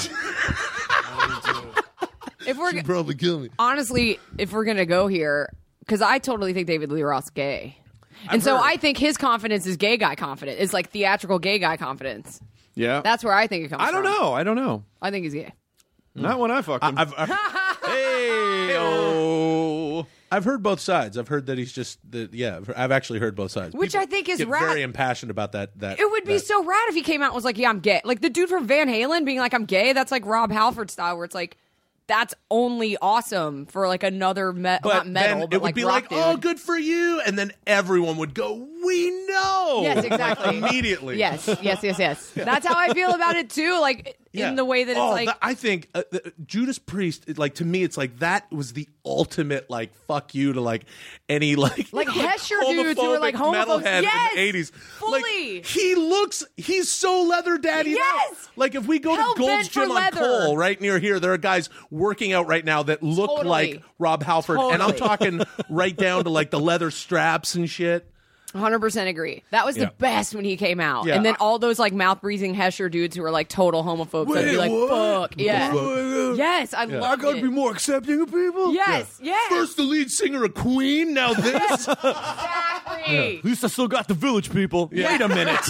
Speaker 2: She'd probably kill me.
Speaker 9: Honestly, if we're going to go here, because I totally think David Lee Roth's gay. I think his confidence is gay guy confidence. It's like theatrical gay guy confidence.
Speaker 6: Yeah.
Speaker 9: That's where I think it comes from.
Speaker 6: I don't know.
Speaker 9: I think he's gay.
Speaker 6: Not when I fucked him.
Speaker 2: I've heard both sides. I've heard that he's just I've actually heard both sides.
Speaker 9: Which I think is
Speaker 2: get
Speaker 9: rad.
Speaker 2: very impassioned about that.
Speaker 9: It would be so rad if he came out and was like, yeah, I'm gay. Like the dude from Van Halen being like, I'm gay. That's like Rob Halford style, where it's like, that's only awesome for like another not metal,
Speaker 2: then
Speaker 9: but
Speaker 2: it would
Speaker 9: like
Speaker 2: be
Speaker 9: rock
Speaker 2: like,
Speaker 9: dude.
Speaker 2: oh, good for you, and then everyone would go, we know.
Speaker 9: Yes, exactly.
Speaker 2: Immediately.
Speaker 9: Yes. That's how I feel about it too. Like in the way that it's like,
Speaker 2: I think Judas Priest, like to me, it's like that was the ultimate like fuck you to like any like
Speaker 9: Hesher dudes who were like homophobes.
Speaker 2: metalhead
Speaker 9: Yes,
Speaker 2: in the 80s.
Speaker 9: fully.
Speaker 2: Like, he's so leather daddy.
Speaker 9: Yes.
Speaker 2: Now. Like if we go
Speaker 9: Hell
Speaker 2: to Gold's
Speaker 9: bent for
Speaker 2: Gym on
Speaker 9: leather.
Speaker 2: Cole, right near here, there are guys working out right now that look
Speaker 9: Totally.
Speaker 2: like Rob Halford, and I'm talking right down to like the leather straps and shit.
Speaker 9: 100% agree. That was the best when he came out.
Speaker 2: Yeah.
Speaker 9: And then all those like mouth breathing Hesher dudes who were like total homophobes. I'd be like, fuck. Yeah. Yes, I loved it.
Speaker 6: more accepting of people.
Speaker 9: Yes, yes.
Speaker 2: First the lead singer of Queen, now this.
Speaker 9: Exactly.
Speaker 6: At least I still got the Village People. Wait a minute.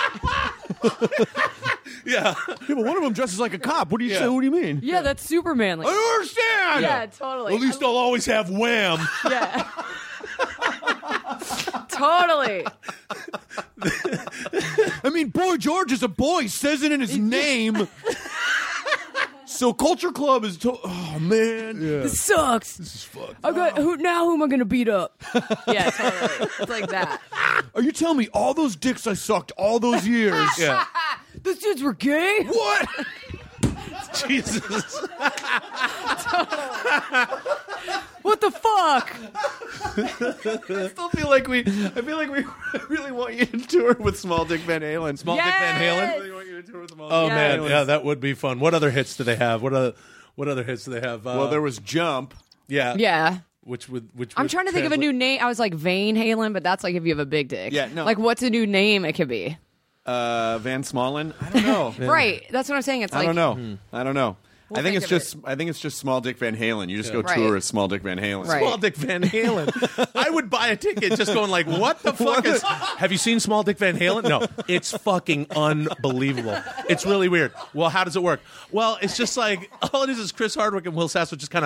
Speaker 2: Yeah.
Speaker 6: But one of them dresses like a cop. What do you say? What do you mean?
Speaker 9: Yeah, that's super manly.
Speaker 2: I don't understand.
Speaker 9: Yeah, totally.
Speaker 2: At least I'll always have Wham.
Speaker 9: Yeah. Totally.
Speaker 6: I mean, Boy George is a boy. He says it in his name. So Culture Club is. Oh man,
Speaker 9: This sucks. This is fucked. Who am I gonna beat up? Yeah, totally. It's like that.
Speaker 6: Are you telling me all those dicks I sucked all those years?
Speaker 2: Yeah.
Speaker 9: Those dudes were gay?
Speaker 6: What?
Speaker 2: Jesus.
Speaker 9: What the fuck?
Speaker 6: I still feel like we really want you to tour with Small Dick Van Halen.
Speaker 2: Small Dick Van Halen.
Speaker 6: I really want you to tour with Small
Speaker 2: Oh
Speaker 6: Dick
Speaker 2: man,
Speaker 6: Van Halen.
Speaker 2: yeah, that would be fun. What other hits do they have? What other hits do they have?
Speaker 6: Well, there was Jump.
Speaker 2: Yeah.
Speaker 9: Yeah.
Speaker 2: Which
Speaker 9: I'm trying to think of a new name. I was like Van Halen, but that's like if you have a big dick.
Speaker 6: Yeah, no.
Speaker 9: Like what's a new name it could be?
Speaker 6: Van Smolin. I don't know.
Speaker 9: Right. That's what I'm saying. It's like
Speaker 6: I don't know. I don't know.
Speaker 9: We'll
Speaker 6: I think
Speaker 9: think
Speaker 6: it's
Speaker 9: of
Speaker 6: just. I think it's just Small Dick Van Halen. You just go
Speaker 9: Right.
Speaker 6: tour as Small Dick Van Halen.
Speaker 9: Right.
Speaker 2: Small Dick Van Halen. I would buy a ticket just going like, what the fuck is... Have you seen Small Dick Van Halen? No. It's fucking unbelievable. It's really weird. Well, how does it work? Well, it's just like, all it is Chris Hardwick and Will Sasso just kind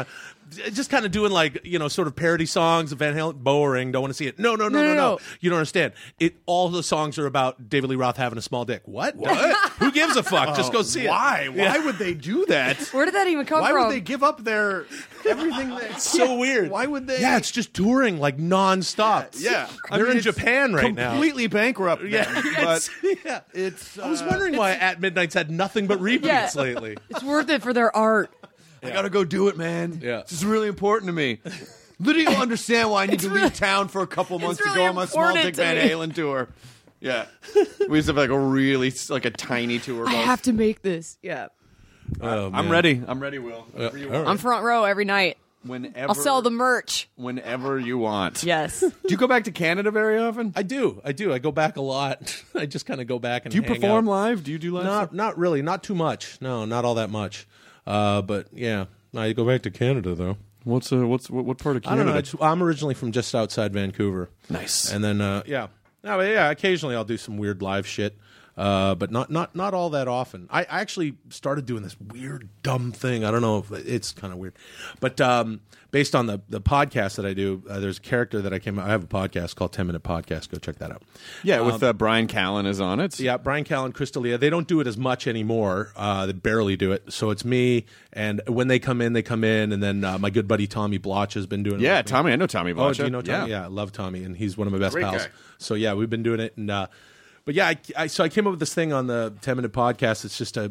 Speaker 2: of doing like, sort of parody songs of Van Halen. Boring. Don't want to see it. No. You don't understand. All the songs are about David Lee Roth having a small dick. What? Who gives a fuck? Just go see it.
Speaker 6: Why? Why would they do that?
Speaker 9: where did that even come
Speaker 6: Why
Speaker 9: from?
Speaker 6: would they give up their everything? It's
Speaker 2: So weird.
Speaker 6: Why would they?
Speaker 2: Yeah, it's just touring like nonstop.
Speaker 6: Yeah.
Speaker 2: They're in Japan right now.
Speaker 6: Completely bankrupt.
Speaker 2: Yeah,
Speaker 6: but
Speaker 2: yeah.
Speaker 6: it's.
Speaker 2: I was wondering why At Midnight's had nothing but repeats lately.
Speaker 9: It's worth it for their art.
Speaker 6: I gotta go do it, man.
Speaker 2: Yeah.
Speaker 6: This is really important to me. Lydia will understand why I need to leave town for a couple months to
Speaker 9: really
Speaker 6: go on my Small
Speaker 9: important
Speaker 6: Dick
Speaker 9: to
Speaker 6: Van
Speaker 9: me.
Speaker 6: Halen tour. Yeah. We used to have like a tiny tour.
Speaker 9: I have to make this. Yeah.
Speaker 2: Oh,
Speaker 6: I'm
Speaker 2: man.
Speaker 6: ready. I'm ready, Will.
Speaker 2: all right.
Speaker 9: I'm front row every night.
Speaker 6: Whenever
Speaker 9: I'll sell the merch.
Speaker 6: whenever you want.
Speaker 9: Yes.
Speaker 6: Do you go back to Canada very often?
Speaker 2: I do. I go back a lot. I just kind of go back and
Speaker 6: Do you
Speaker 2: hang
Speaker 6: perform
Speaker 2: out.
Speaker 6: live? Do you do live? stuff?
Speaker 2: Not really. Not too much. No, not all that much. But yeah, I go back to Canada though.
Speaker 6: What part of Canada?
Speaker 2: I don't know. I'm originally from just outside Vancouver.
Speaker 6: Nice.
Speaker 2: And then occasionally I'll do some weird live shit. But not all that often. I actually started doing this weird, dumb thing. I don't know if it's kind of weird, but based on the podcast that I do, there's a character that I have a podcast called 10 Minute Podcast. Go check that out.
Speaker 6: Yeah, with Brian Callen is on it.
Speaker 2: Yeah, Brian Callen, Chris D'Elia. They don't do it as much anymore. They barely do it. So it's me, and when they come in, and then my good buddy Tommy Bloch has been doing it.
Speaker 6: Yeah,
Speaker 2: with me.
Speaker 6: Tommy. I know Tommy Bloch.
Speaker 2: Oh, do you know Tommy? Yeah, I love Tommy, and he's one of my best
Speaker 6: Great
Speaker 2: pals.
Speaker 6: guy.
Speaker 2: So yeah, we've been doing it, and but yeah, so I came up with this thing on the 10 Minute Podcast. It's just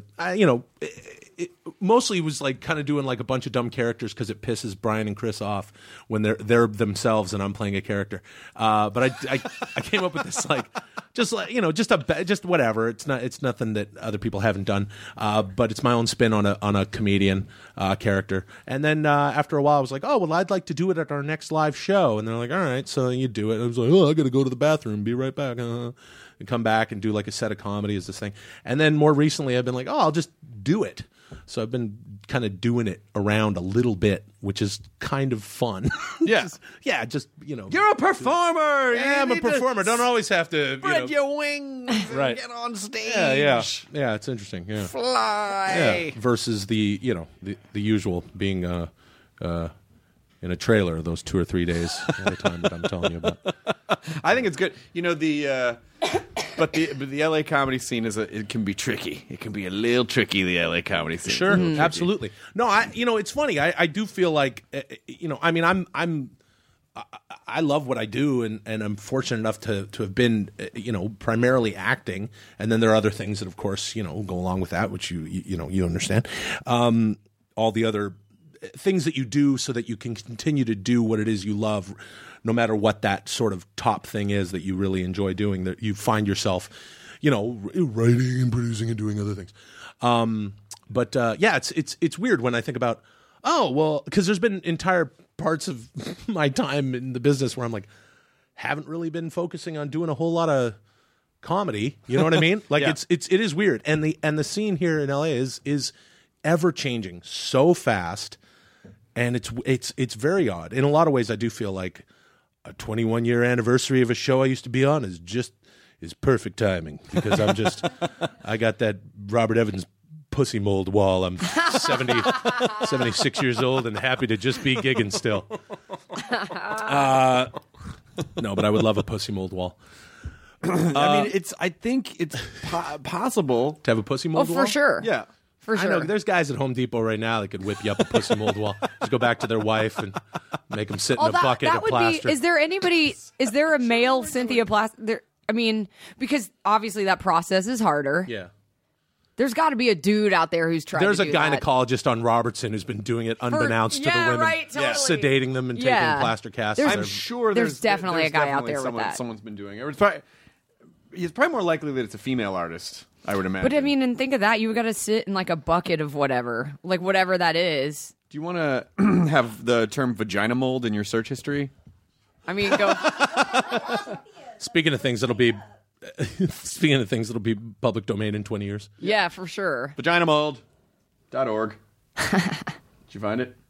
Speaker 2: it mostly was like kind of doing like a bunch of dumb characters because it pisses Brian and Chris off when they're themselves and I'm playing a character. But I came up with this just whatever. It's nothing that other people haven't done. But it's my own spin on a comedian character. And then after a while, I was like, oh well, I'd like to do it at our next live show. And they're like, all right, so you do it. I was like, oh, I got to go to the bathroom. Be right back. And come back and do like a set of comedy as this thing. And then more recently, I've been like, oh, I'll just do it. So I've been kind of doing it around a little bit, which is kind of fun.
Speaker 6: Yeah.
Speaker 2: You're
Speaker 6: a performer.
Speaker 2: Yeah, I'm a performer. Don't always have to
Speaker 6: Spread your wings.
Speaker 2: Right.
Speaker 6: Get on stage.
Speaker 2: Yeah. It's interesting. Yeah.
Speaker 6: Fly.
Speaker 2: Yeah. Versus the usual being in a trailer those 2 or 3 days at a time that I'm telling you about.
Speaker 6: I think it's good. You know, but the LA comedy scene it can be tricky. It can be a little tricky, the LA comedy scene.
Speaker 2: Sure, absolutely. No, it's funny. I do feel like, I mean, I love what I do, and I'm fortunate enough to have been, primarily acting, and then there are other things that, of course, go along with that, which you understand. All the other things that you do so that you can continue to do what it is you love, no matter what that sort of top thing is that you really enjoy doing, that you find yourself, writing and producing and doing other things. But it's weird when I think about, because there's been entire parts of my time in the business where I'm like, haven't really been focusing on doing a whole lot of comedy. You know what I mean? Like it is weird. And the scene here in LA is ever changing so fast. And it's very odd. In a lot of ways, I do feel like a 21-year anniversary of a show I used to be on is perfect timing, because I got that Robert Evans pussy mold wall. I'm 76 years old and happy to just be gigging still. No, but I would love a pussy mold wall.
Speaker 6: I think it's possible
Speaker 2: to have a pussy mold wall.
Speaker 9: For sure.
Speaker 6: Yeah.
Speaker 9: For sure.
Speaker 2: I know there's guys at Home Depot right now that could whip you up a pussy mold wall. Just go back to their wife and make them sit in a bucket of plaster.
Speaker 9: Is there a male Cynthia Plaster? I mean, because obviously that process is harder.
Speaker 2: Yeah.
Speaker 9: There's got to be a dude out there who's trying to do that.
Speaker 2: There's a gynecologist on Robertson who's been doing it unbeknownst to the women.
Speaker 9: Right, totally.
Speaker 2: Sedating them and taking plaster casts.
Speaker 6: I'm sure
Speaker 9: there's definitely a guy out there with that.
Speaker 6: Someone's been doing it. It's probably more likely that it's a female artist, I would imagine.
Speaker 9: But I mean, and think of that. You've got to sit in like a bucket of whatever that is.
Speaker 6: Do you want to have the term vagina mold in your search history?
Speaker 9: I mean, go.
Speaker 2: Speaking of things that'll be public domain in 20 years.
Speaker 9: Yeah, for sure.
Speaker 6: Vaginamold.org. Did you find it?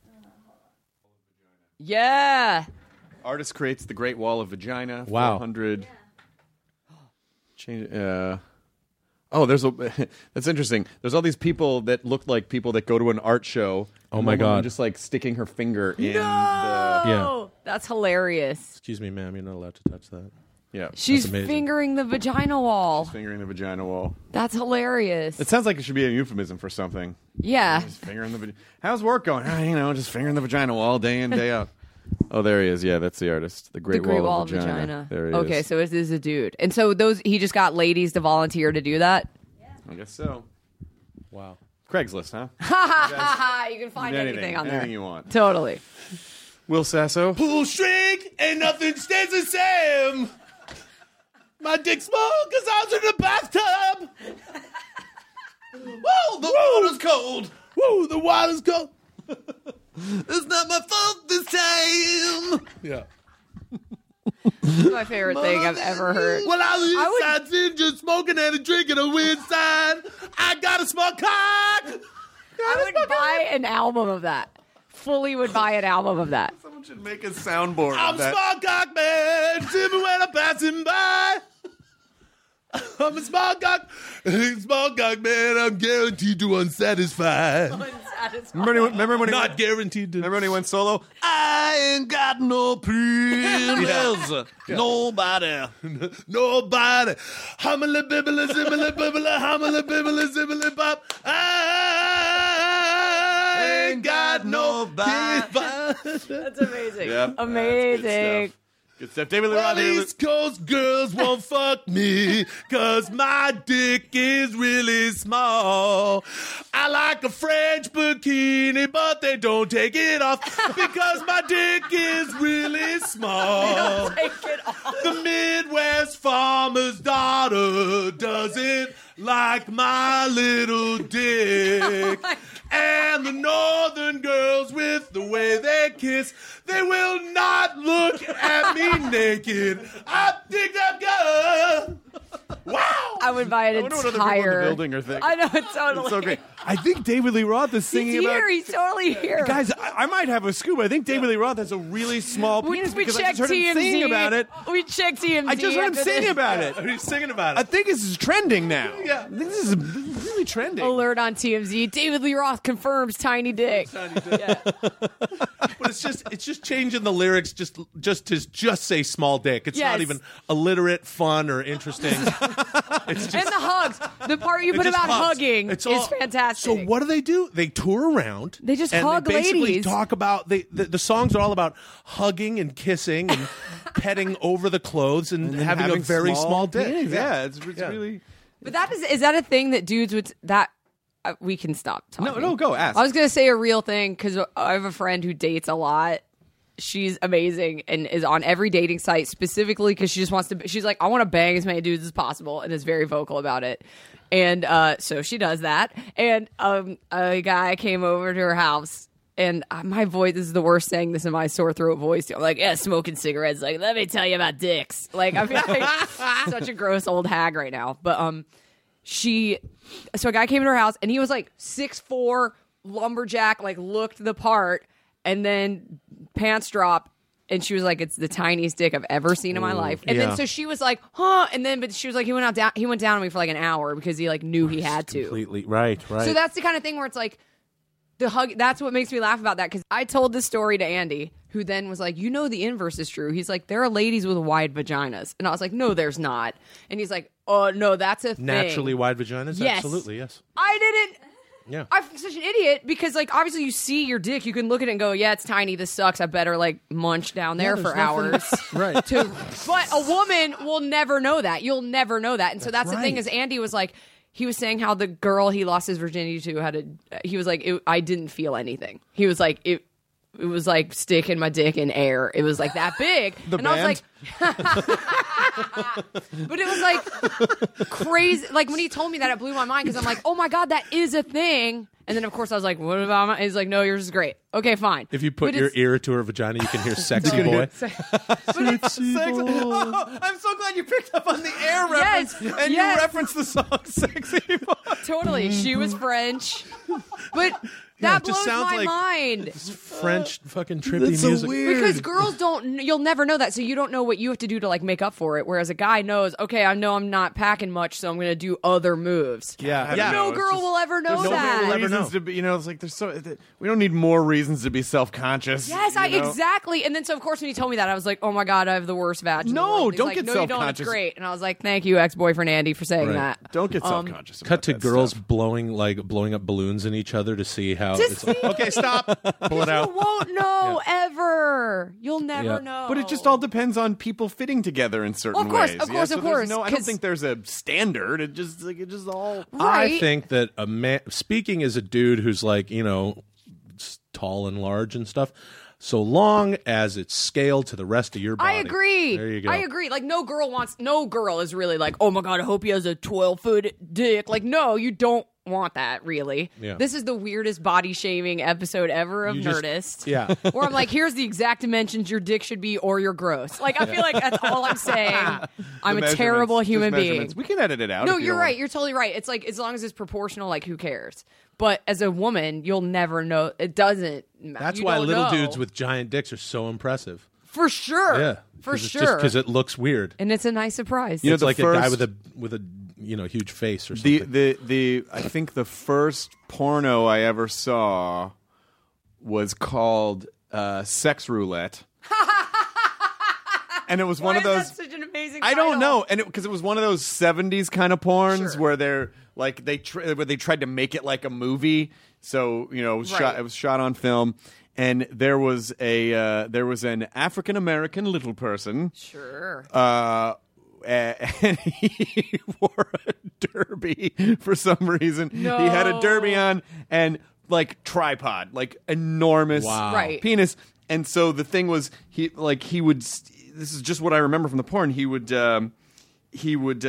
Speaker 9: Yeah.
Speaker 6: Artist creates the Great Wall of Vagina.
Speaker 2: Wow.
Speaker 6: 400. That's interesting. There's all these people that look like people that go to an art show.
Speaker 2: Oh my God.
Speaker 6: Just like sticking her finger in
Speaker 9: That's hilarious.
Speaker 2: Excuse me, ma'am, you're not allowed to touch that.
Speaker 6: Yeah.
Speaker 9: She's fingering the vagina wall.
Speaker 6: She's fingering the vagina wall.
Speaker 9: That's hilarious.
Speaker 6: It sounds like it should be a euphemism for something.
Speaker 9: Yeah.
Speaker 6: Just fingering the vagina. How's work going? Just fingering the vagina wall day in, day out. Oh, there he is. Yeah, that's the artist. The Great Wall of Vagina. There he is.
Speaker 9: Okay, so it is a dude. And so he just got ladies to volunteer to do that?
Speaker 6: Yeah. I guess so.
Speaker 2: Wow.
Speaker 6: Craigslist, huh?
Speaker 9: You can find anything on there.
Speaker 6: Anything you want.
Speaker 9: Totally.
Speaker 6: Will Sasso.
Speaker 2: Pull string and nothing stays the same. My dick small because I was in the bathtub. Whoa, the water's cold. Whoa, the water's cold. It's not my fault this time. Yeah.
Speaker 9: This is my favorite thing I've ever heard.
Speaker 2: Well, I was inside just smoking and drinking a weird sign. I got a small cock.
Speaker 9: I would buy an album of that. Fully would buy an album of that.
Speaker 6: Someone should make a soundboard
Speaker 2: I'm
Speaker 6: of that.
Speaker 2: small cock man. See me when I'm passing by. I'm a small cock man. I'm guaranteed to unsatisfied.
Speaker 6: Remember when
Speaker 2: Not guaranteed to.
Speaker 6: Remember when he went solo?
Speaker 2: I ain't got no pills. Nobody. Hummily bibbly zibbly bibbly, hummily bibbly zibbly bop. I ain't got nobody.
Speaker 9: That's amazing.
Speaker 6: Yep.
Speaker 9: Amazing.
Speaker 6: Good stuff. David Lee
Speaker 2: Well,
Speaker 6: Roth.
Speaker 2: East Coast girls won't fuck me, 'cause my dick is really small. I like a French bikini, but they don't take it off because my dick is really small.
Speaker 9: Take it off.
Speaker 2: The Midwest farmer's daughter doesn't like my little dick. And the northern girls, with the way they kiss, they will not look at me naked. I think I'm good. Wow.
Speaker 9: I would buy an
Speaker 6: I wonder what other people in the
Speaker 9: entire
Speaker 6: building are thinking.
Speaker 9: I know it's totally.
Speaker 6: It's so great. I think David Lee Roth is singing
Speaker 9: He's
Speaker 6: about.
Speaker 9: here. He's totally here.
Speaker 6: Guys, I might have a scoop. I think David Lee Roth has a really small penis
Speaker 9: we
Speaker 6: because I
Speaker 9: checked
Speaker 6: just heard him
Speaker 9: TMZ.
Speaker 6: singing about it.
Speaker 9: We checked TMZ.
Speaker 6: I just heard him
Speaker 9: after
Speaker 6: sing
Speaker 9: this.
Speaker 6: about it.
Speaker 2: He's singing about
Speaker 6: I
Speaker 2: it.
Speaker 6: think this is trending now. Yeah, I think this is really trending.
Speaker 9: Alert on TMZ. David Lee Roth confirms tiny dick.
Speaker 2: But it's just changing the lyrics just to say small dick. It's not
Speaker 9: Yes.
Speaker 2: even illiterate, fun, or interesting. It's just
Speaker 9: And the hugs. The part you
Speaker 2: it
Speaker 9: put
Speaker 2: just
Speaker 9: about
Speaker 2: hugs.
Speaker 9: hugging
Speaker 2: It's
Speaker 9: is
Speaker 2: all-
Speaker 9: fantastic.
Speaker 2: So what do? They tour around.
Speaker 9: They just
Speaker 2: and
Speaker 9: hug
Speaker 2: they basically
Speaker 9: ladies.
Speaker 2: talk about the songs are all about hugging and kissing and petting over the clothes and, having a very small dick.
Speaker 6: penis. Yeah, it's really.
Speaker 9: But that is that a thing that dudes would that we can stop talking.
Speaker 6: No, go ask.
Speaker 9: I was gonna say a real thing because I have a friend who dates a lot. She's amazing and is on every dating site specifically because she just wants to. She's like, I want to bang as many dudes as possible, and is very vocal about it. And so she does that. And a guy came over to her house, and my voice this is the worst saying this in my sore throat voice. I'm like, yeah, smoking cigarettes. Like, let me tell you about dicks. Like, I feel like such a gross old hag right now. But so a guy came to her house, and he was like 6'4", lumberjack, like looked the part, and then pants drop. And she was like, "It's the tiniest dick I've ever seen in my life." And then so she was like, "Huh?" And then, but she was like, "He went down on me for like an hour because he like knew he had to."
Speaker 2: Completely right.
Speaker 9: So that's the kind of thing where it's like the hug. That's what makes me laugh about that because I told this story to Andy, who then was like, "You know, the inverse is true." He's like, "There are ladies with wide vaginas," and I was like, "No, there's not." And he's like, "Oh no, that's a thing."
Speaker 2: Naturally wide vaginas.
Speaker 9: Yes.
Speaker 2: Absolutely, yes.
Speaker 9: I didn't.
Speaker 2: Yeah.
Speaker 9: I'm such an idiot because, like, obviously you see your dick, you can look at it and go, yeah, it's tiny, this sucks, I better, like, munch down there for hours.
Speaker 2: Right.
Speaker 9: But a woman will never know that. You'll never know that. And so that's the thing
Speaker 2: right.
Speaker 9: is Andy was like, he was saying how the girl he lost his virginity to he was like, I didn't feel anything. He was like, it was like sticking my dick in air. It was like that big. I was like, but it was like crazy. Like when he told me that, it blew my mind because I'm like, oh my God, that is a thing. And then of course I was like, what about mine? He's like, no, yours is great. Okay, fine.
Speaker 2: If you put your ear to her vagina, you can hear "Sexy Boy."
Speaker 6: Oh, I'm so glad you picked up on the air reference and you referenced the song "Sexy Boy."
Speaker 9: Totally, she was French, but that
Speaker 2: it just
Speaker 9: blows
Speaker 2: sounds
Speaker 9: my
Speaker 2: like
Speaker 9: mind.
Speaker 2: French fucking trippy music.
Speaker 9: Because girls you'll never know that, so you don't know what you have to do to like make up for it. Whereas a guy knows, okay, I know I'm not packing much, so I'm going to do other moves.
Speaker 2: Yeah,
Speaker 6: Yeah.
Speaker 9: No girl will ever know
Speaker 6: There's
Speaker 9: that.
Speaker 6: no real reasons to be, it's like there's we don't need more reasons to be self-conscious.
Speaker 9: Yes, exactly. And then so of course when he told me that, I was like, oh my God, I have the worst vag. in the
Speaker 6: No,
Speaker 9: world. And he's
Speaker 6: don't
Speaker 9: like,
Speaker 6: get
Speaker 9: no, you don't. It's
Speaker 6: self-conscious.
Speaker 9: great. And I was like, thank you, ex-boyfriend Andy, for saying
Speaker 2: Right.
Speaker 9: that.
Speaker 6: Don't get self-conscious.
Speaker 2: Cut to
Speaker 6: about that
Speaker 2: girls
Speaker 6: stuff.
Speaker 2: blowing up balloons in each other to see how.
Speaker 9: To
Speaker 2: It's like,
Speaker 9: see.
Speaker 2: okay, stop. Pull it
Speaker 9: You
Speaker 2: out.
Speaker 9: won't know ever. You'll never
Speaker 2: Yeah.
Speaker 9: know.
Speaker 6: But it just all depends on people fitting together in certain
Speaker 9: Well, of course,
Speaker 6: ways.
Speaker 9: of course,
Speaker 6: So
Speaker 9: of
Speaker 6: there's
Speaker 9: course,
Speaker 6: No, I don't
Speaker 9: 'cause-
Speaker 6: think there's a standard. It just all.
Speaker 9: Right.
Speaker 2: I think that a man, speaking as a dude who's like, tall and large and stuff, so long as it's scaled to the rest of your body.
Speaker 9: I agree.
Speaker 2: There you go.
Speaker 9: I agree. Like no girl is really like, oh my God, I hope he has a 12-foot dick. Like, no, you don't want that really.
Speaker 2: Yeah.
Speaker 9: This is the weirdest body shaming episode ever of
Speaker 2: You just-
Speaker 9: Nerdist.
Speaker 2: Yeah.
Speaker 9: Where I'm like, here's the exact dimensions your dick should be or you're gross. Like I feel like that's all I'm saying. I'm a
Speaker 6: Measurements,
Speaker 9: terrible
Speaker 6: just
Speaker 9: human
Speaker 6: measurements.
Speaker 9: being.
Speaker 6: We can edit it out.
Speaker 9: No,
Speaker 6: if you
Speaker 9: you're
Speaker 6: don't
Speaker 9: right.
Speaker 6: want-
Speaker 9: You're totally right. It's like as long as it's proportional, like who cares? But as a woman, you'll never know. It doesn't matter.
Speaker 2: That's
Speaker 9: You
Speaker 2: why
Speaker 9: don't
Speaker 2: little
Speaker 9: know.
Speaker 2: dudes with giant dicks are so impressive.
Speaker 9: For sure.
Speaker 2: Yeah.
Speaker 9: For
Speaker 2: It's
Speaker 9: sure.
Speaker 2: Just because it looks weird.
Speaker 9: And it's a nice surprise.
Speaker 6: You know,
Speaker 2: It's
Speaker 6: the
Speaker 2: like a guy
Speaker 6: first-
Speaker 2: with a huge face or something.
Speaker 6: The I think the first porno I ever saw was called Sex Roulette. And it was one of
Speaker 9: Why
Speaker 6: those.
Speaker 9: is that such an amazing
Speaker 6: I don't
Speaker 9: title?
Speaker 6: know, and because it was one of those '70s kind of porns
Speaker 9: Sure.
Speaker 6: where they're like where they tried to make it like a movie. So it was
Speaker 9: Right.
Speaker 6: shot on film, and there was an African American little person.
Speaker 9: Sure.
Speaker 6: And he wore a derby for some reason.
Speaker 9: No.
Speaker 6: He had a derby on and like tripod, like enormous
Speaker 9: Right.
Speaker 6: penis. And so the thing was, he would. This is just what I remember from the porn. He would he would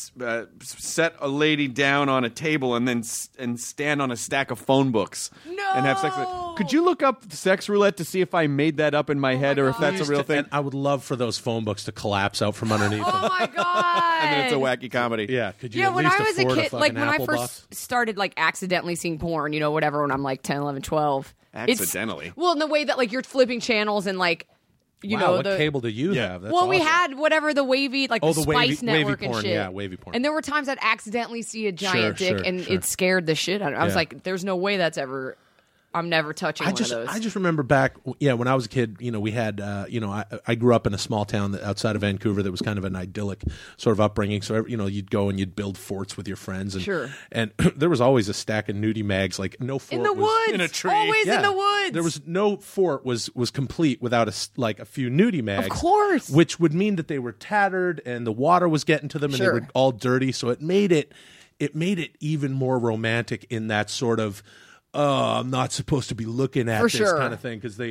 Speaker 6: set a lady down on a table and then and stand on a stack of phone books and have sex with it. Could you look up sex roulette to see if I made that up in my head or if that's a real thing?
Speaker 2: And I would love for those phone books to collapse out from underneath them.
Speaker 9: Oh my god!
Speaker 6: And then it's a wacky comedy.
Speaker 2: Yeah, could you?
Speaker 9: Yeah,
Speaker 2: at
Speaker 9: when
Speaker 2: least
Speaker 9: I was a
Speaker 2: afford
Speaker 9: kid, like when I
Speaker 2: Apple
Speaker 9: first
Speaker 2: box?
Speaker 9: started like accidentally seeing porn, whatever, when I'm like 10, 11, 12.
Speaker 6: Accidentally?
Speaker 9: Well, in the way that like you're flipping channels and like,
Speaker 2: Wow, what cable do you have? That's
Speaker 9: we
Speaker 2: awesome.
Speaker 9: had whatever the wavy, like the
Speaker 2: the
Speaker 9: Spice
Speaker 2: wavy
Speaker 9: Network and
Speaker 2: porn,
Speaker 9: shit.
Speaker 2: yeah, wavy porn.
Speaker 9: And there were times I'd accidentally see a giant dick and it scared the shit out of me. I was
Speaker 2: Yeah.
Speaker 9: like, there's no way that's ever... I'm never touching one of those.
Speaker 2: I just remember back, when I was a kid, we had, I grew up in a small town outside of Vancouver that was kind of an idyllic sort of upbringing. So, you'd go and you'd build forts with your friends. And,
Speaker 9: Sure.
Speaker 2: And there was always a stack of nudie mags, like no fort
Speaker 9: in the
Speaker 2: was
Speaker 9: woods,
Speaker 2: in a tree.
Speaker 9: always
Speaker 2: Yeah.
Speaker 9: in the woods.
Speaker 2: There was no fort was complete without a few nudie mags.
Speaker 9: Of course.
Speaker 2: Which would mean that they were tattered and the water was getting to them and
Speaker 9: Sure.
Speaker 2: they were all dirty. So it made it even more romantic in that sort of, I'm not supposed to be looking at
Speaker 9: For
Speaker 2: this
Speaker 9: sure.
Speaker 2: kind of thing, because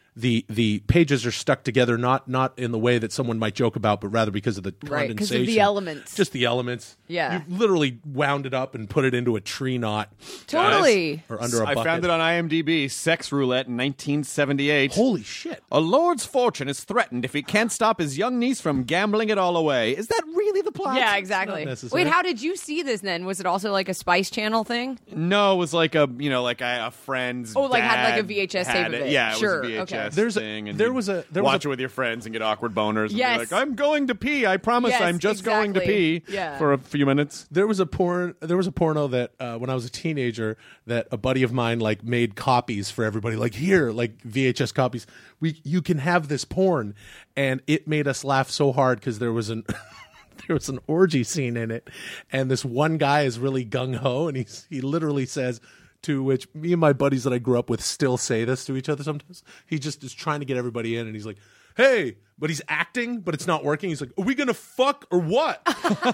Speaker 2: the pages are stuck together not in the way that someone might joke about, but rather because of the
Speaker 9: Right,
Speaker 2: condensation.
Speaker 9: 'cause of the elements.
Speaker 2: Just the elements.
Speaker 9: Yeah.
Speaker 2: You literally wound it up and put it into a tree knot.
Speaker 9: Totally.
Speaker 2: Or under a
Speaker 6: I
Speaker 2: bucket.
Speaker 6: found it on IMDb. Sex roulette in 1978.
Speaker 2: Holy shit.
Speaker 6: A lord's fortune is threatened if he can't stop his young niece from gambling it all away. Is that really the plot?
Speaker 9: Yeah, exactly.
Speaker 2: Not necessary.
Speaker 9: Wait, how did you see this then? Was it also like a Spice Channel thing?
Speaker 6: No, it was like a friend's.
Speaker 9: Oh, like had like a
Speaker 6: dad
Speaker 9: VHS tape
Speaker 6: had
Speaker 9: of it.
Speaker 6: Yeah,
Speaker 9: Sure,
Speaker 6: it was a VHS
Speaker 9: okay.
Speaker 6: thing. And
Speaker 2: there was a
Speaker 6: watch it with your friends and get awkward boners. And
Speaker 9: Yes.
Speaker 6: be like, I'm going to pee. I promise.
Speaker 9: Yes,
Speaker 6: I'm just going to
Speaker 9: exactly.
Speaker 6: pee
Speaker 9: Yeah.
Speaker 6: for a few minutes.
Speaker 2: There was a porno that when I was a teenager that a buddy of mine like made copies for everybody, like here, like VHS copies. You can have this porn, and it made us laugh so hard because there was an there was an orgy scene in it, and this one guy is really gung ho, and he literally says, to which me and my buddies that I grew up with still say this to each other sometimes. He just is trying to get everybody in, and he's like, hey, but he's acting, but it's not working. He's like, are we going to fuck or what?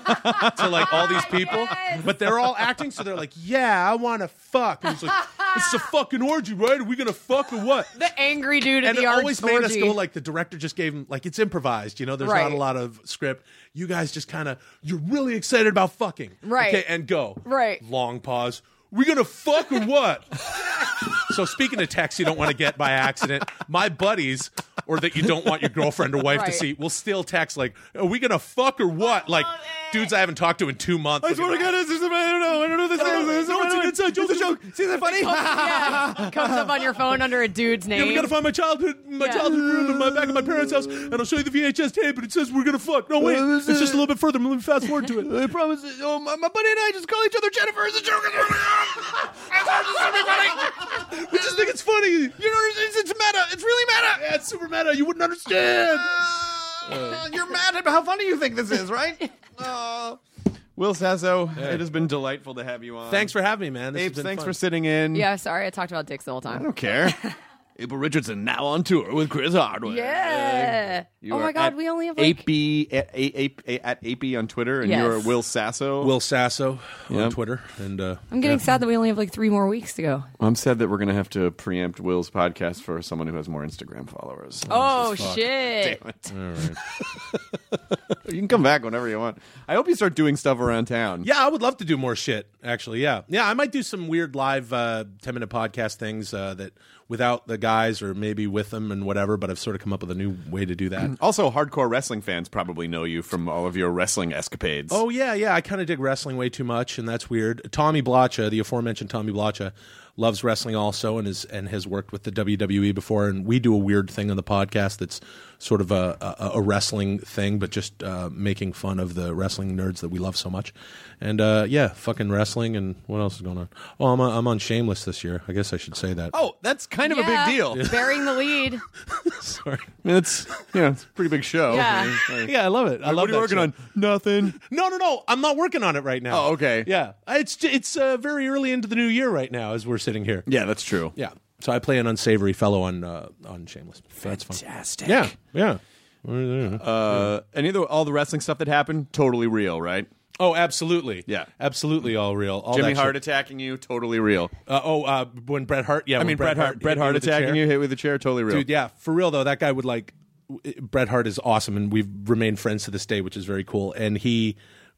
Speaker 2: To like all these people.
Speaker 9: Yes.
Speaker 2: But they're all acting, so they're like, yeah, I want to fuck. And he's like, it's a fucking orgy, right? Are we going to fuck or what?
Speaker 9: The angry dude at
Speaker 2: And
Speaker 9: the
Speaker 2: it
Speaker 9: art
Speaker 2: always made us
Speaker 9: orgy.
Speaker 2: go like, the director just gave him, like, it's improvised, there's
Speaker 9: Right.
Speaker 2: not a lot of script. You guys just kind of, you're really excited about fucking.
Speaker 9: Right.
Speaker 2: Okay, and go.
Speaker 9: Right.
Speaker 2: Long pause. We gonna fuck or what? So speaking of texts you don't want to get by accident, my buddies, or that you don't want your girlfriend or wife to
Speaker 9: Right.
Speaker 2: see, will still text like, are we gonna fuck or what? Like, dudes I haven't talked to in 2 months.
Speaker 6: I swear to God, I don't know this is.
Speaker 2: It's a joke.
Speaker 6: See that funny?
Speaker 9: Yeah. Comes up on your phone under a dude's name.
Speaker 2: Yeah, we gotta find my childhood room in my back of my parents' house, and I'll show you the VHS tape, and it says we're gonna fuck. No, wait, it's just a little bit further. Let me fast forward to it.
Speaker 6: I promise. Oh, my buddy and I just call each other Jennifer as a joke.
Speaker 2: We just think it's funny.
Speaker 6: It's meta. It's really meta.
Speaker 2: Yeah, it's super meta. You wouldn't understand.
Speaker 6: You're mad at how funny you think this is, right? Will Sasso, it has been delightful to have you on.
Speaker 2: Thanks for having me, man. This has
Speaker 6: Apes,
Speaker 2: been
Speaker 6: thanks
Speaker 2: fun.
Speaker 6: for sitting in.
Speaker 9: Yeah, sorry, I talked about dicks the whole
Speaker 6: I
Speaker 9: time.
Speaker 6: don't care. April Richardson now on tour with Chris Hardwick.
Speaker 9: Yeah.
Speaker 6: You
Speaker 9: Oh
Speaker 6: are
Speaker 9: my God,
Speaker 6: at
Speaker 9: we only have like...
Speaker 6: at AP on Twitter, and
Speaker 9: Yes.
Speaker 6: you're Will Sasso.
Speaker 2: Will Sasso on
Speaker 6: Yep.
Speaker 2: Twitter, and
Speaker 9: I'm getting sad that we only have like 3 more weeks to go.
Speaker 6: I'm sad that we're going to have to preempt Will's podcast for someone who has more Instagram followers.
Speaker 9: Oh, shit.
Speaker 6: Damn it.
Speaker 2: All right.
Speaker 6: You can come back whenever you want. I hope you start doing stuff around town.
Speaker 2: Yeah, I would love to do more shit, actually. Yeah. I might do some weird live 10-minute podcast things that without the guys or maybe with them and whatever, but I've sort of come up with a new way to do that.
Speaker 6: Also, hardcore wrestling fans probably know you from all of your wrestling escapades.
Speaker 2: Oh, yeah. I kind of dig wrestling way too much, and that's weird. Tommy Blacha, the aforementioned Tommy Blacha, loves wrestling also and has worked with the WWE before, and we do a weird thing on the podcast that's sort of a wrestling thing, but just making fun of the wrestling nerds that we love so much. And fucking wrestling. And what else is going on? Oh, I'm on Shameless this year. I guess I should say that.
Speaker 6: Oh, that's kind of a big deal.
Speaker 9: Bearing the lead.
Speaker 2: Sorry.
Speaker 6: I mean, it's it's a pretty big show.
Speaker 9: Yeah.
Speaker 2: Yeah, I love it. I love
Speaker 6: What are you working on? Nothing.
Speaker 2: No. I'm not working on it right now.
Speaker 6: Oh, okay.
Speaker 2: Yeah, it's very early into the new year right now as we're sitting here.
Speaker 6: Yeah, that's true.
Speaker 2: Yeah. So I play an unsavory fellow on Shameless. So that's fun.
Speaker 6: Fantastic.
Speaker 2: Yeah.
Speaker 6: All the wrestling stuff that happened, totally real, right?
Speaker 2: Oh, absolutely.
Speaker 6: Yeah.
Speaker 2: Absolutely all real. All
Speaker 6: Jimmy
Speaker 2: that
Speaker 6: Hart
Speaker 2: shit.
Speaker 6: attacking you, totally real.
Speaker 2: When Bret Hart,
Speaker 6: I mean, Bret Hart
Speaker 2: hit me with the
Speaker 6: attacking
Speaker 2: chair.
Speaker 6: you, hit with a chair, totally real.
Speaker 2: Dude, yeah, for real though, that guy would like Bret Hart is awesome, and we've remained friends to this day, which is very cool. And we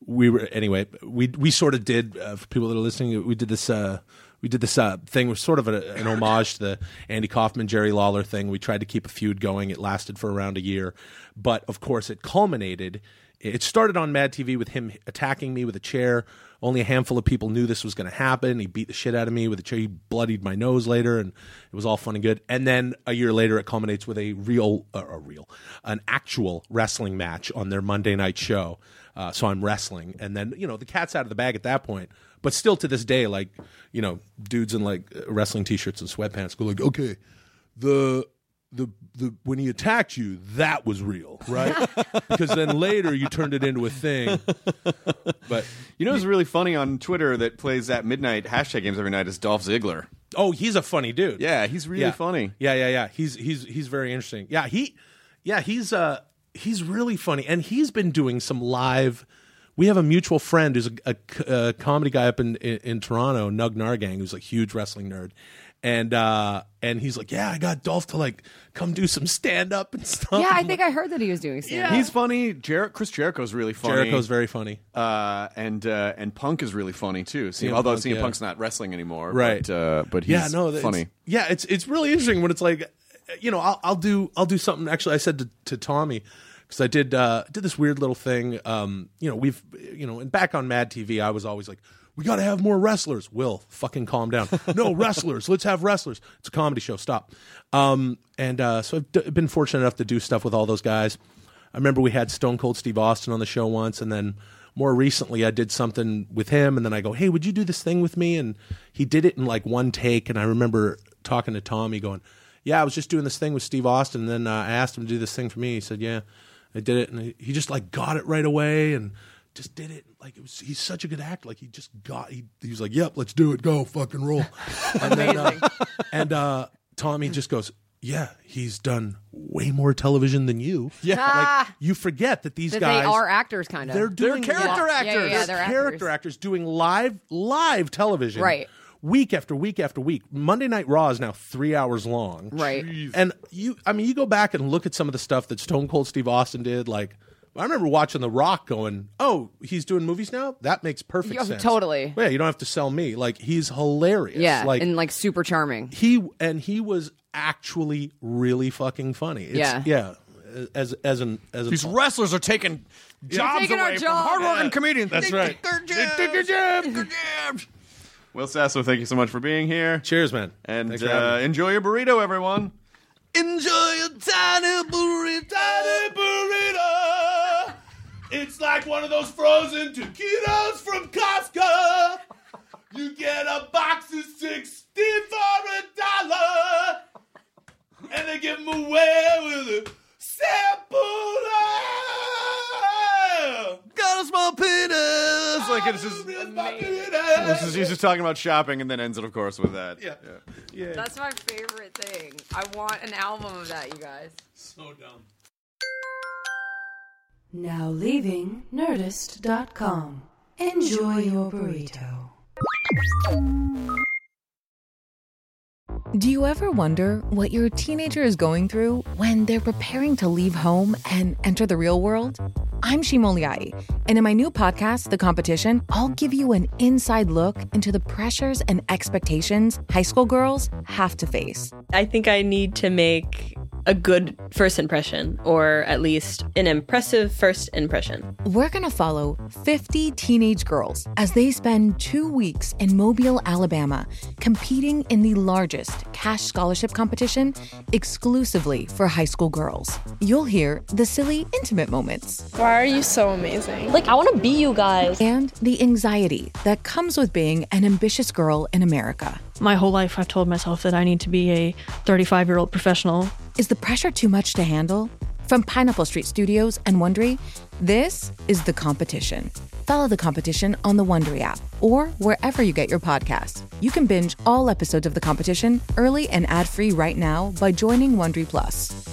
Speaker 2: sort of did for people that are listening. We did this thing was sort of an homage to the Andy Kaufman, Jerry Lawler thing. We tried to keep a feud going. It lasted for around a year, but of course, it culminated. It started on Mad TV with him attacking me with a chair. Only a handful of people knew this was going to happen. He beat the shit out of me with a chair. He bloodied my nose later, and it was all fun and good. And then a year later, it culminates with an actual wrestling match on their Monday night show. So I'm wrestling, and then the cat's out of the bag at that point. But still, to this day, like dudes in like wrestling t-shirts and sweatpants go like, okay, the when he attacked you, that was real, right? Because then later you turned it into a thing. But
Speaker 6: it's really funny on Twitter that plays at midnight hashtag games every night is Dolph Ziggler.
Speaker 2: Oh, he's a funny dude.
Speaker 6: Yeah, he's really funny.
Speaker 2: Yeah. He's very interesting. Yeah, he's really funny, and he's been doing some live. We have a mutual friend who's a comedy guy up in Toronto, Nug Nargang, who's like a huge wrestling nerd. And he's like, yeah, I got Dolph to like come do some stand up and stuff.
Speaker 9: Yeah, I think I heard that he was doing stand up.
Speaker 6: Yeah. He's funny. Chris Jericho's really funny.
Speaker 2: Jericho's very funny.
Speaker 6: And Punk is really funny too. Although CM Punk's not wrestling anymore,
Speaker 2: right?
Speaker 6: But he's funny.
Speaker 2: It's really interesting when it's like, I'll do something. Actually, I said to Tommy, because I did this weird little thing. And back on Mad TV, I was always like, we got to have more wrestlers. Will, fucking calm down. No, wrestlers. Let's have wrestlers. It's a comedy show. Stop. So I've been fortunate enough to do stuff with all those guys. I remember we had Stone Cold Steve Austin on the show once, and then more recently I did something with him, and then I go, hey, would you do this thing with me? And he did it in like one take, and I remember talking to Tommy going, yeah, I was just doing this thing with Steve Austin, and then I asked him to do this thing for me. He said, yeah, I did it, and he just like got it right away, and just did it like he's such a good actor. Like he was like, yep, let's do it, go fucking roll. And then, Tommy just goes, yeah, he's done way more television than you. Yeah, like you forget that these guys
Speaker 9: they are actors, kind of.
Speaker 6: They're character actors.
Speaker 9: Yeah,
Speaker 6: they're
Speaker 2: character actors doing live television,
Speaker 9: right?
Speaker 2: Week after week after week. Monday Night Raw is now 3 hours long,
Speaker 9: right?
Speaker 2: Jeez. And you go back and look at some of the stuff that Stone Cold Steve Austin did, like. I remember watching The Rock going, oh, he's doing movies now? That makes perfect sense.
Speaker 9: Totally.
Speaker 2: Well, yeah, you don't have to sell me. Like, he's hilarious.
Speaker 9: Yeah, and like super charming.
Speaker 2: He was actually really fucking funny. Yeah. As
Speaker 6: these wrestlers are taking jobs away from hardworking comedians.
Speaker 2: That's right.
Speaker 6: Their jobs. Will Sasso, thank you so much for being here.
Speaker 2: Cheers, man.
Speaker 6: And enjoy your burrito, everyone. Enjoy your tiny burrito.
Speaker 2: It's like one of those frozen taquitos from Costco. You get a box of 60 for $1, and they give them away with a sample.
Speaker 6: Got a small penis. Like it's just he's just talking about shopping, and then ends it, of course, with that.
Speaker 2: Yeah.
Speaker 9: That's my favorite thing. I want an album of that, you guys.
Speaker 2: So dumb.
Speaker 1: Now leaving Nerdist.com. Enjoy your burrito.
Speaker 10: Do you ever wonder what your teenager is going through when they're preparing to leave home and enter the real world? I'm Shima Oliai, and in my new podcast, The Competition, I'll give you an inside look into the pressures and expectations high school girls have to face.
Speaker 11: I think I need to make a good first impression, or at least an impressive first impression.
Speaker 10: We're going to follow 50 teenage girls as they spend 2 weeks in Mobile, Alabama, competing in the largest cash scholarship competition exclusively for high school girls. You'll hear the silly, intimate moments.
Speaker 12: Why are you so amazing?
Speaker 11: Like, I want to be you guys.
Speaker 10: And the anxiety that comes with being an ambitious girl in America.
Speaker 12: My whole life, I've told myself that I need to be a 35-year-old professional.
Speaker 10: Is the pressure too much to handle? From Pineapple Street Studios and Wondery, this is The Competition. Follow The Competition on the Wondery app or wherever you get your podcasts. You can binge all episodes of The Competition early and ad-free right now by joining Wondery Plus.